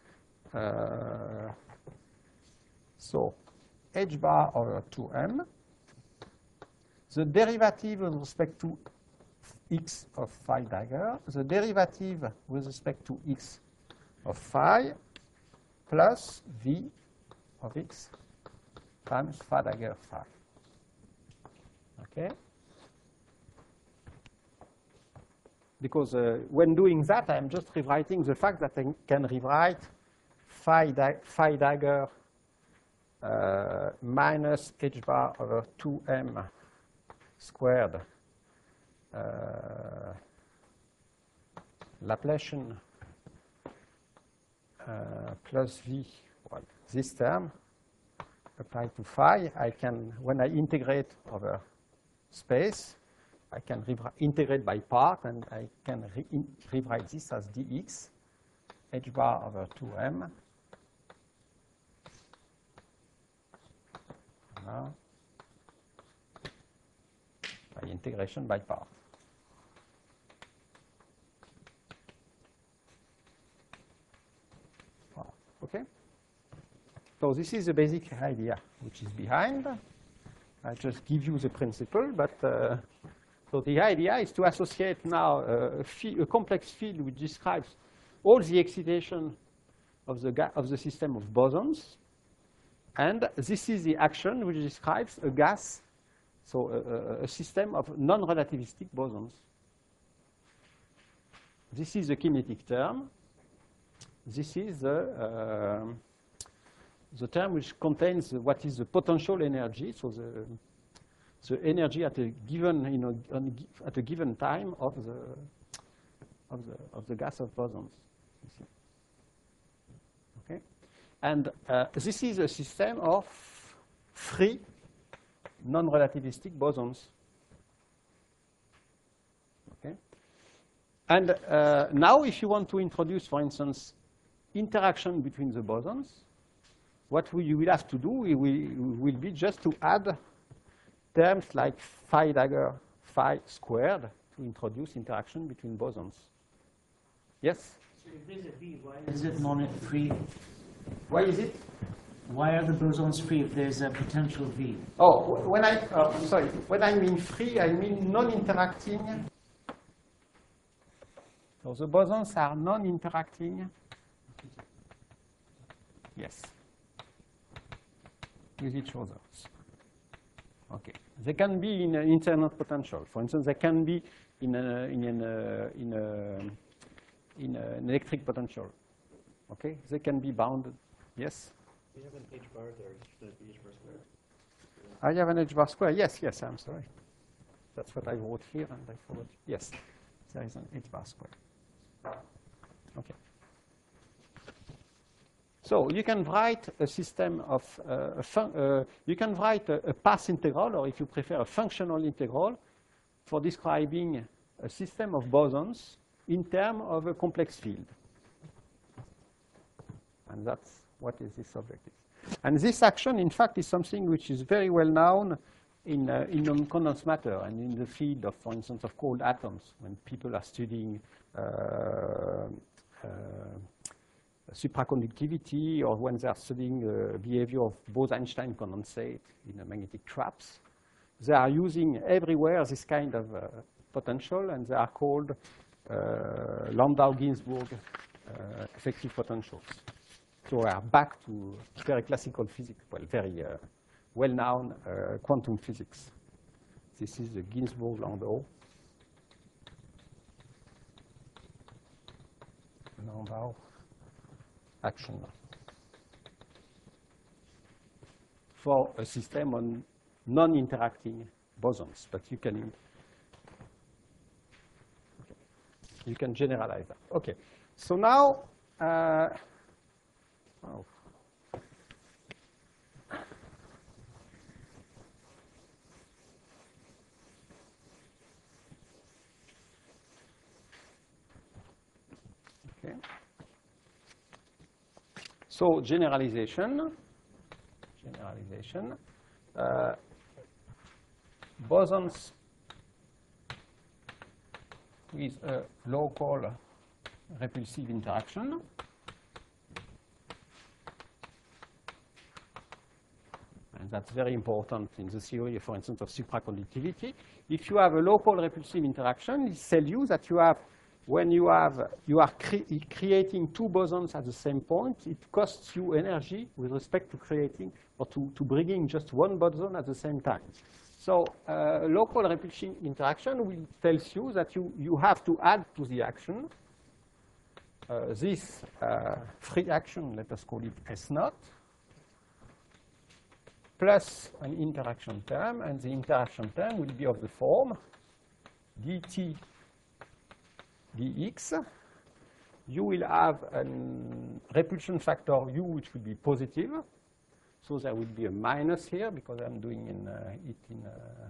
so h bar over 2m, the derivative with respect to x of phi dagger, the derivative with respect to x of phi plus v of x times phi dagger phi. Okay? Because when doing that, I'm just rewriting the fact that I can rewrite phi dagger minus h bar over 2m squared Laplacian plus v, well, this term applied to phi. I can, when I integrate over space, I can integrate by part, and I can rewrite this as dx h bar over 2m. By integration by part. Okay? So this is the basic idea which is behind. I just give you the principle, but so the idea is to associate now a complex field which describes all the excitation of the system of bosons. And this is the action which describes a gas, so a system of non-relativistic bosons. This is the kinetic term. This is the term which contains what is the potential energy, so the energy at a given at a given time of the gas of bosons. Okay. And this is a system of free non-relativistic bosons. Okay? And now if you want to introduce, for instance, interaction between the bosons, what we will have to do will be just to add terms like phi dagger phi squared to introduce interaction between bosons. Yes? So if there's a V, why is it non-free? Why is it? Why are the bosons free if there's a potential V? Oh, when I mean free, I mean non-interacting. So the bosons are non-interacting. Yes. With each other. Okay. They can be in internal potential. For instance, they can be in an electric potential. Okay. They can be bounded. Yes. Do you have an H bar there? Should it be H bar square? I have an H bar square. Yes, yes, I'm sorry. That's what I wrote here, and I forgot. Yes, there is an H bar square. Okay. So you can write a system of, you can write a path integral, or if you prefer, a functional integral for describing a system of bosons in terms of a complex field. And that's what is this object is. And this action, in fact, is something which is very well known in non-condensed matter and in the field of, for instance, of cold atoms, when people are studying supraconductivity, or when they are studying the behavior of Bose-Einstein condensate in magnetic traps. They are using everywhere this kind of potential, and they are called Landau-Ginzburg effective potentials. So we are back to very classical physics, well, very well-known quantum physics. This is the Ginzburg-Landau. Landau action for a system on non-interacting bosons, but you can generalize that. Okay, so now, oh. Okay. So generalization, bosons with a local repulsive interaction. And that's very important in the theory, for instance, of supraconductivity. If you have a local repulsive interaction, it tells you that you have, when you are creating two bosons at the same point, it costs you energy with respect to creating or to bringing just one boson at the same time. So local repulsion interaction will tell you that you have to add to the action this free action, let us call it S0, plus an interaction term, and the interaction term will be of the form dt dx. You will have a repulsion factor u, which will be positive. So there will be a minus here because I'm doing it in.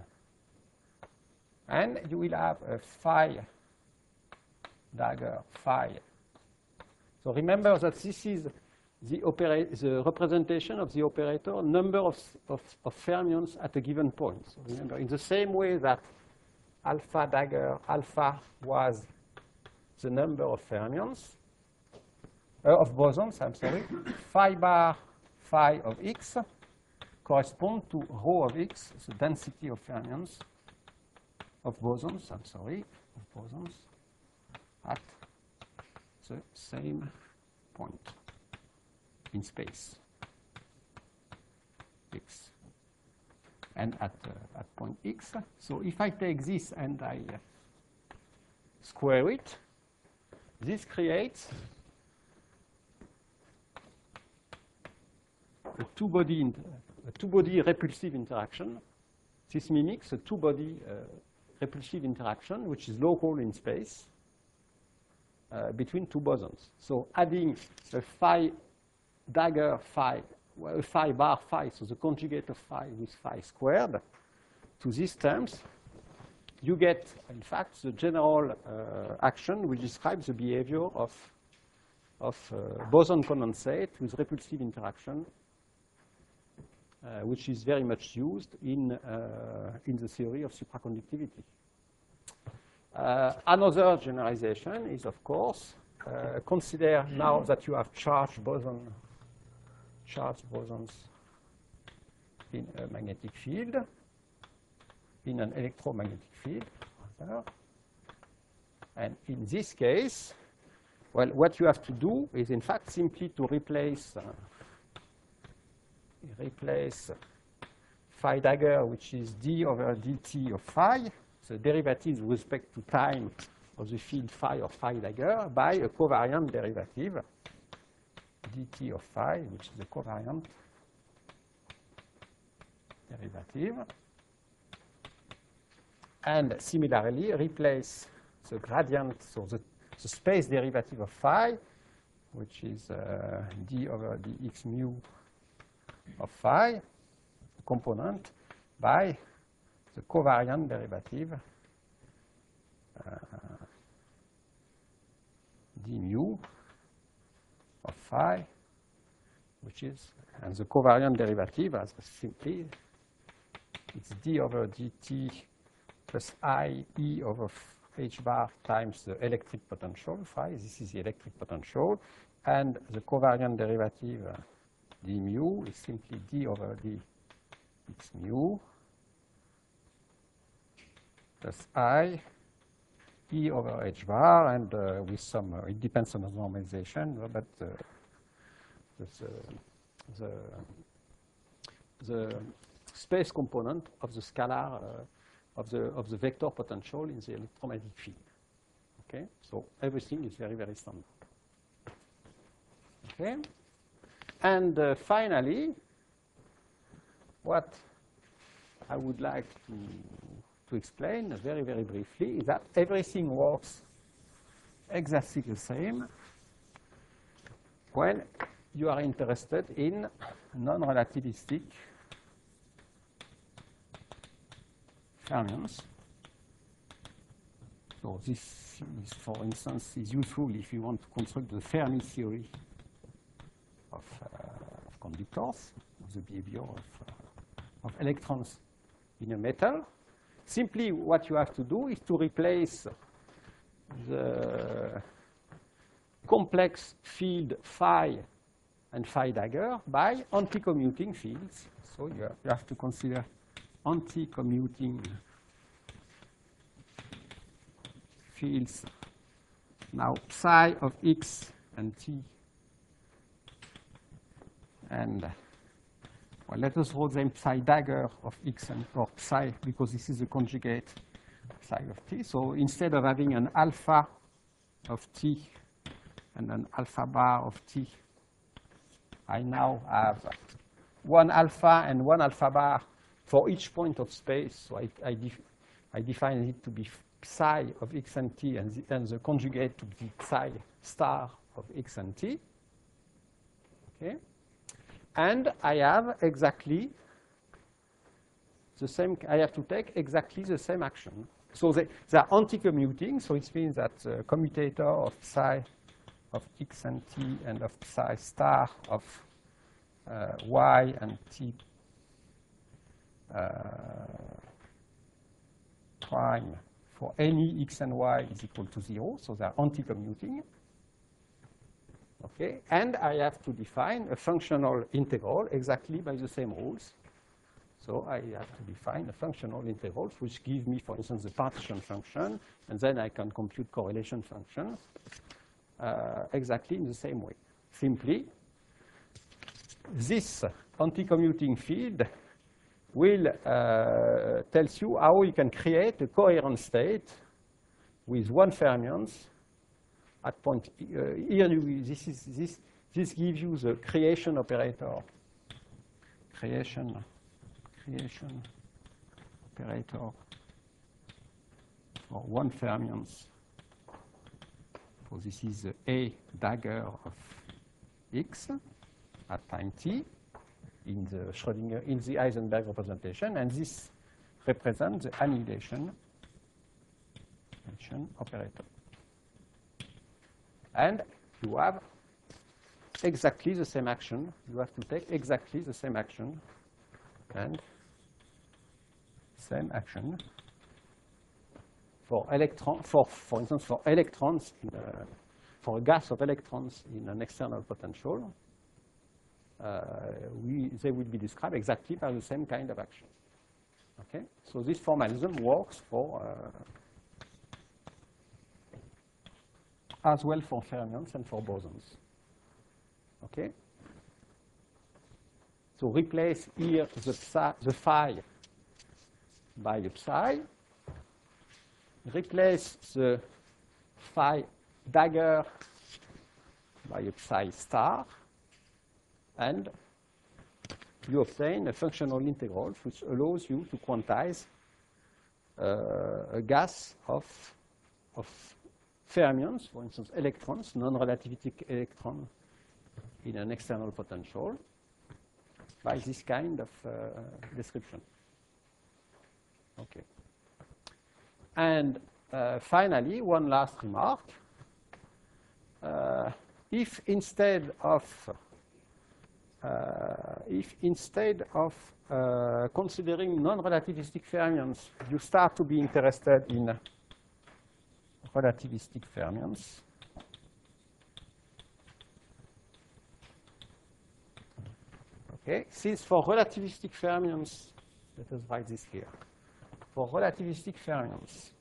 And you will have a phi dagger phi. So remember that this is the representation of the operator number of fermions at a given point. So remember, in the same way that alpha dagger alpha was the number of fermions, of bosons, I'm sorry, phi bar phi of x correspond to rho of x, the density of fermions, of bosons, I'm sorry, of bosons at the same point in space, x, and at point x. So if I take this and I square it, this creates a two-body repulsive interaction. This mimics a two-body repulsive interaction, which is local in space between two bosons. So adding a phi dagger phi, a phi bar phi, so the conjugate of phi with phi squared, to these terms, you get, in fact, the general action which describes the behavior of boson condensate with repulsive interaction which is very much used in the theory of supraconductivity. Another generalization is, of course, consider now that you have charged bosons in a magnetic field, in an electromagnetic field, rather. And in this case, well, what you have to do is, in fact, simply to replace phi dagger, which is d over dt of phi, the derivative with respect to time of the field phi or phi dagger, by a covariant derivative, dt of phi, which is a covariant derivative. And similarly, replace the gradient, so the space derivative of phi, which is d over dx mu of phi, component, by the covariant derivative d mu of phi, which is, and the covariant derivative as simply, it's d over dt plus I e over h bar times the electric potential phi. This is the electric potential. And the covariant derivative d mu is simply d over dx mu plus I e over h bar, and with some, it depends on the normalization, but the space component of the scalar of the vector potential in the electromagnetic field. Okay, so everything is very, very standard. Okay, and finally, what I would like to explain very, very briefly is that everything works exactly the same when you are interested in non-relativistic fermions. So this is, for instance, is useful if you want to construct the Fermi theory of conductors, of the behavior of electrons in a metal. Simply what you have to do is to replace the complex field phi and phi dagger by anti-commuting fields. So you have to consider anti-commuting fields now psi of x and t. And well, let us write them psi dagger of x and or psi, because this is the conjugate psi of t. So instead of having an alpha of t and an alpha bar of t, I now have one alpha and one alpha bar for each point of space. So I define it to be psi of x and t, and the conjugate to be psi star of x and t. Okay. And I have exactly the same, I have to take exactly the same action. So they are anti-commuting, so it means that the commutator of psi of x and t and of psi star of y and t prime for any x and y is equal to 0, so they are anti-commuting. Okay, and I have to define a functional integral exactly by the same rules. So I have to define a functional integral which give me, for instance, the partition function, and then I can compute correlation functions exactly in the same way. Simply, this anti-commuting field will tells you how you can create a coherent state with one fermions at point here. This gives you the creation operator. Creation operator for one fermions. So this is the A dagger of x at time t in the Schrödinger, in the Heisenberg representation, and this represents the annihilation operator. And you have exactly the same action. You have to take exactly the same action And same action for electron, for instance, for electrons, for a gas of electrons in an external potential, they will be described exactly by the same kind of action. Okay, so this formalism works for as well for fermions and for bosons. Okay, so replace here the phi by a psi. Replace the phi dagger by a psi star, and you obtain a functional integral which allows you to quantize a gas of fermions, for instance, electrons, non-relativistic electron in an external potential by this kind of description. Okay. And finally, one last remark. If instead of considering non-relativistic fermions, you start to be interested in relativistic fermions, okay, since for relativistic fermions, let us write this here. For relativistic fermions,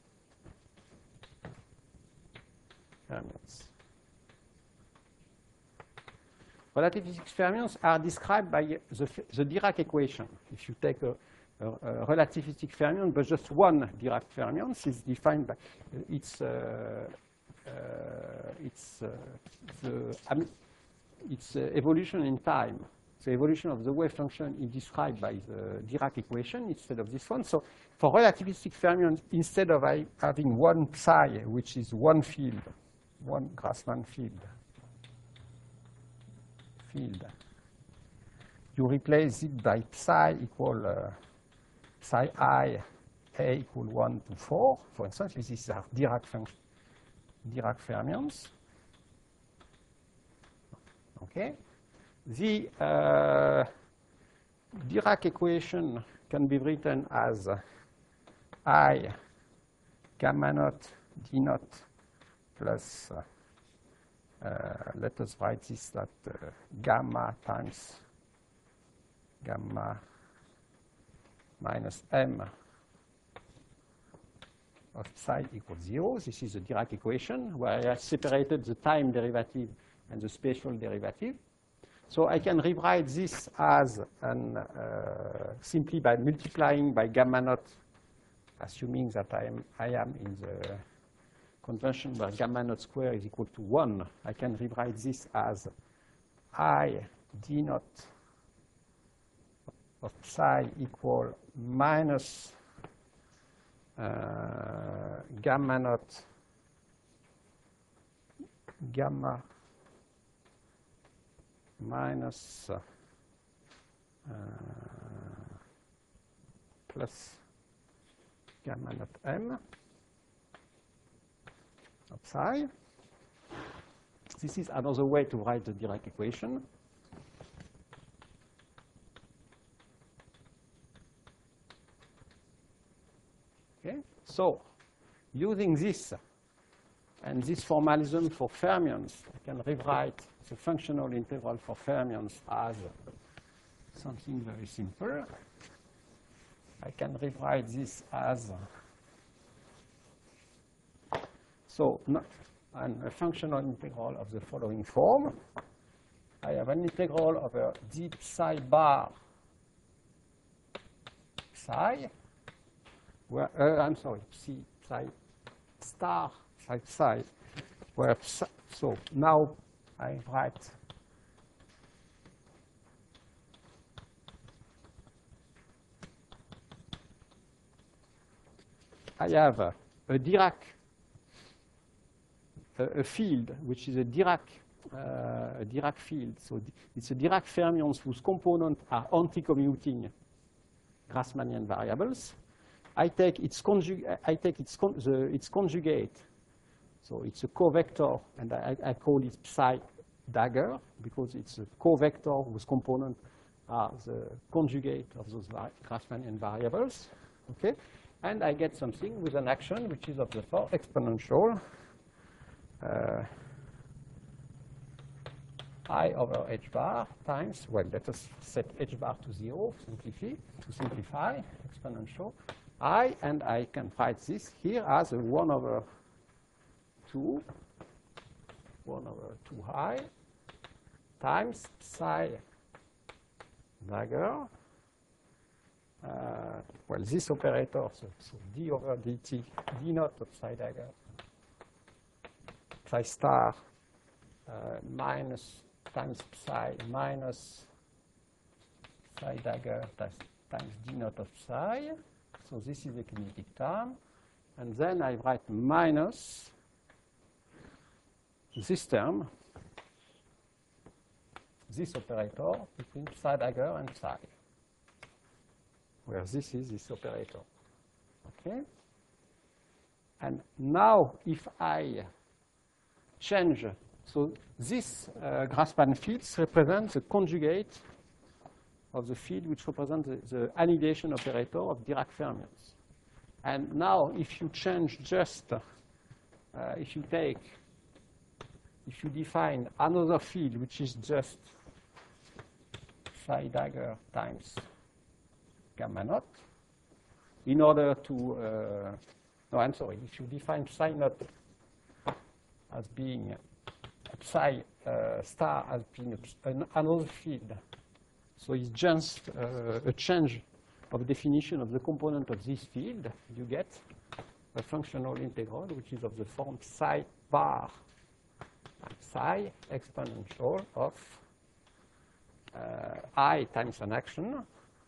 relativistic fermions are described by the Dirac equation. If you take a relativistic fermion, but just one Dirac fermion, is defined by its evolution in time. The evolution of the wave function is described by the Dirac equation instead of this one. So for relativistic fermions, instead of having one psi, which is one field, one Grassmann field, you replace it by psi equal psi I a equal 1 to 4. For instance, this is our Dirac function, Dirac fermions. Okay. The Dirac equation can be written as I gamma naught d naught plus, let us write this, that gamma times gamma minus m of psi equals 0. This is the Dirac equation where I separated the time derivative and the spatial derivative. So I can rewrite this as simply by multiplying by gamma naught, assuming that I am in the convention where gamma naught square is equal to 1. I can rewrite this as I d naught of psi equal minus gamma naught gamma minus plus gamma naught m of psi. This is another way to write the Dirac equation. Okay, so using this and this formalism for fermions, I can rewrite the functional integral for fermions as something very simple. I can rewrite this as a functional integral of the following form. I have an integral over d psi bar psi, where I'm sorry, psi star psi, where psi, so now I write I have a Dirac, a field which is a Dirac field. So it's a Dirac fermions whose components are anti-commuting Grassmannian variables. I take its conjugate. So it's a covector, and I call it psi dagger because it's a covector whose components are the conjugate of those Grassmannian variables. Okay? And I get something with an action which is of the form exponential I over h bar times, well, let us set h bar to 0 to simplify, exponential I, and I can write this here as a 1 over 2 I times psi dagger. Well, this operator, so d over dt, d naught of psi dagger, psi star minus times psi minus psi dagger times d naught of psi. So this is the kinetic term. And then I write minus this term, this operator between psi dagger and psi, where this is this operator. Okay? And now if I change, so this Grassmann fields represent the conjugate of the field which represents the annihilation operator of Dirac fermions. And now if you change just, if you define another field which is just psi dagger times gamma naught, in order to, no, I'm sorry, if you define psi naught as being psi star as being another field, so it's just a change of definition of the component of this field, you get a functional integral which is of the form psi bar psi exponential of I times an action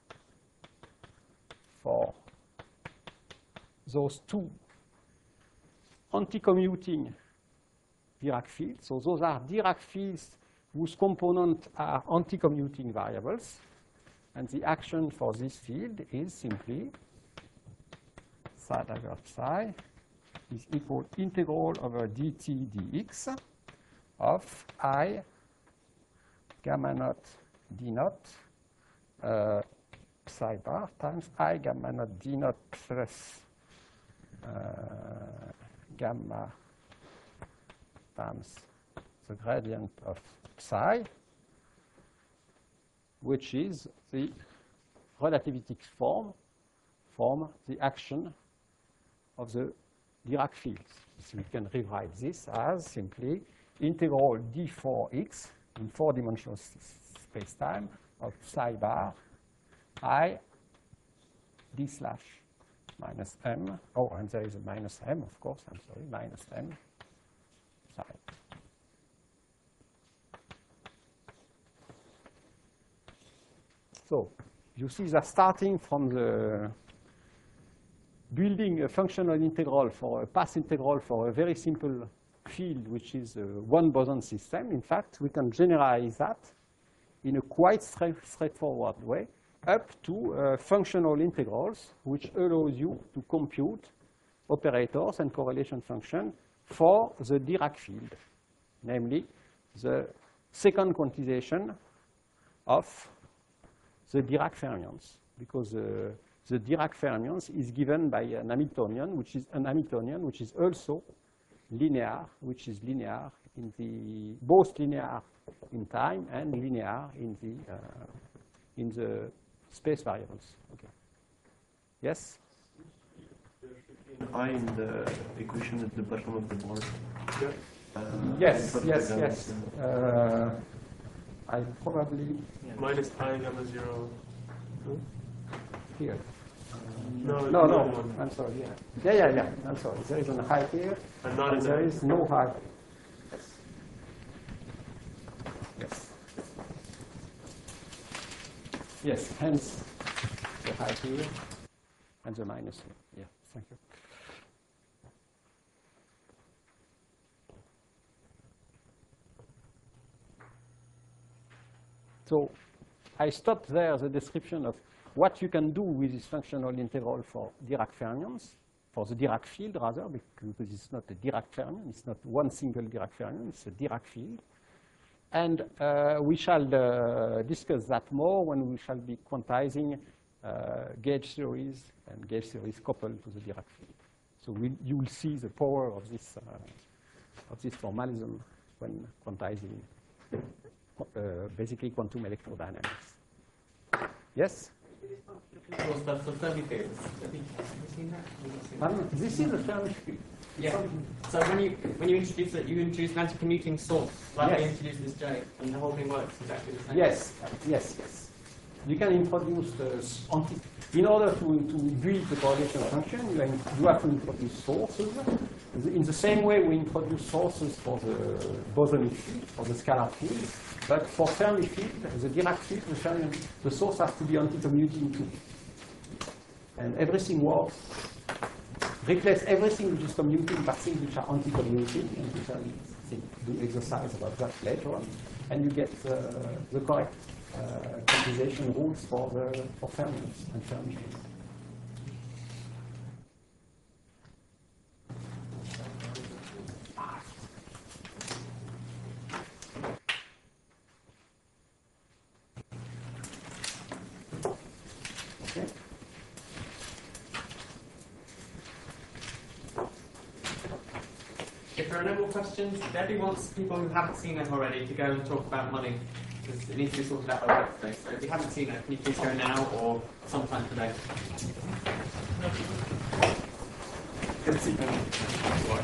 for those two anti-commuting Dirac fields. So those are Dirac fields whose components are anti-commuting variables. And the action for this field is simply psi dagger psi is equal integral over dt dx of I gamma naught d naught psi bar times I gamma naught d naught plus gamma times the gradient of psi, which is the relativistic form, the action of the Dirac fields. So we can rewrite this as simply integral d4x in four-dimensional space-time of psi bar I d slash minus m. Oh, and there is a minus m, of course, I'm sorry, minus m psi. So you see that starting from the building a functional integral for a path integral for a very simple field, which is a one boson system. In fact, we can generalize that in a quite straightforward way up to functional integrals, which allows you to compute operators and correlation function for the Dirac field, namely the second quantization of the Dirac fermions, because the Dirac fermions is given by an Hamiltonian, which is also linear, which is linear in the both linear in time and linear in the space variables. Okay. Yes. There should be an I in the equation at the bottom of the board. Yes. I probably minus I gamma 0. Here. No. I'm sorry. Yeah. I'm sorry. There is a high here, and there is no high. Yes. Hence the high here and the minus here. Yeah. Thank you. So I stopped there the description of what you can do with this functional integral for Dirac fermions, for the Dirac field rather, because it's not a Dirac fermion, it's not one single Dirac fermion, it's a Dirac field. And we shall discuss that more when we shall be quantizing gauge theories and gauge theories coupled to the Dirac field. So you will see the power of this formalism when quantizing basically quantum electrodynamics. Yes? Was that for Fermi fields? Have you seen that? This is the Fermi field. Yeah. So when you introduce it, you introduce an anti-commuting source, like we introduced this J, and the whole thing works exactly the same. Yes, yes, yes. You can introduce in order to build the correlation function, you have to introduce sources. In the same way we introduce sources for the bosonic field, for the scalar field. But for Fermi field, the Dirac field, the source has to be anti-commuting too. And everything works. Replace everything which is commuting by things which are anti-commuting, and we shall do exercise about that later on. And you get the correct quantization rules for fermions and Fermi fields. Okay. If there are no more questions, Debbie wants people who haven't seen it already to go and talk about money, because it needs to be sorted out by Wednesday. So if you haven't seen it, can you please go now or sometime today? Good to see you.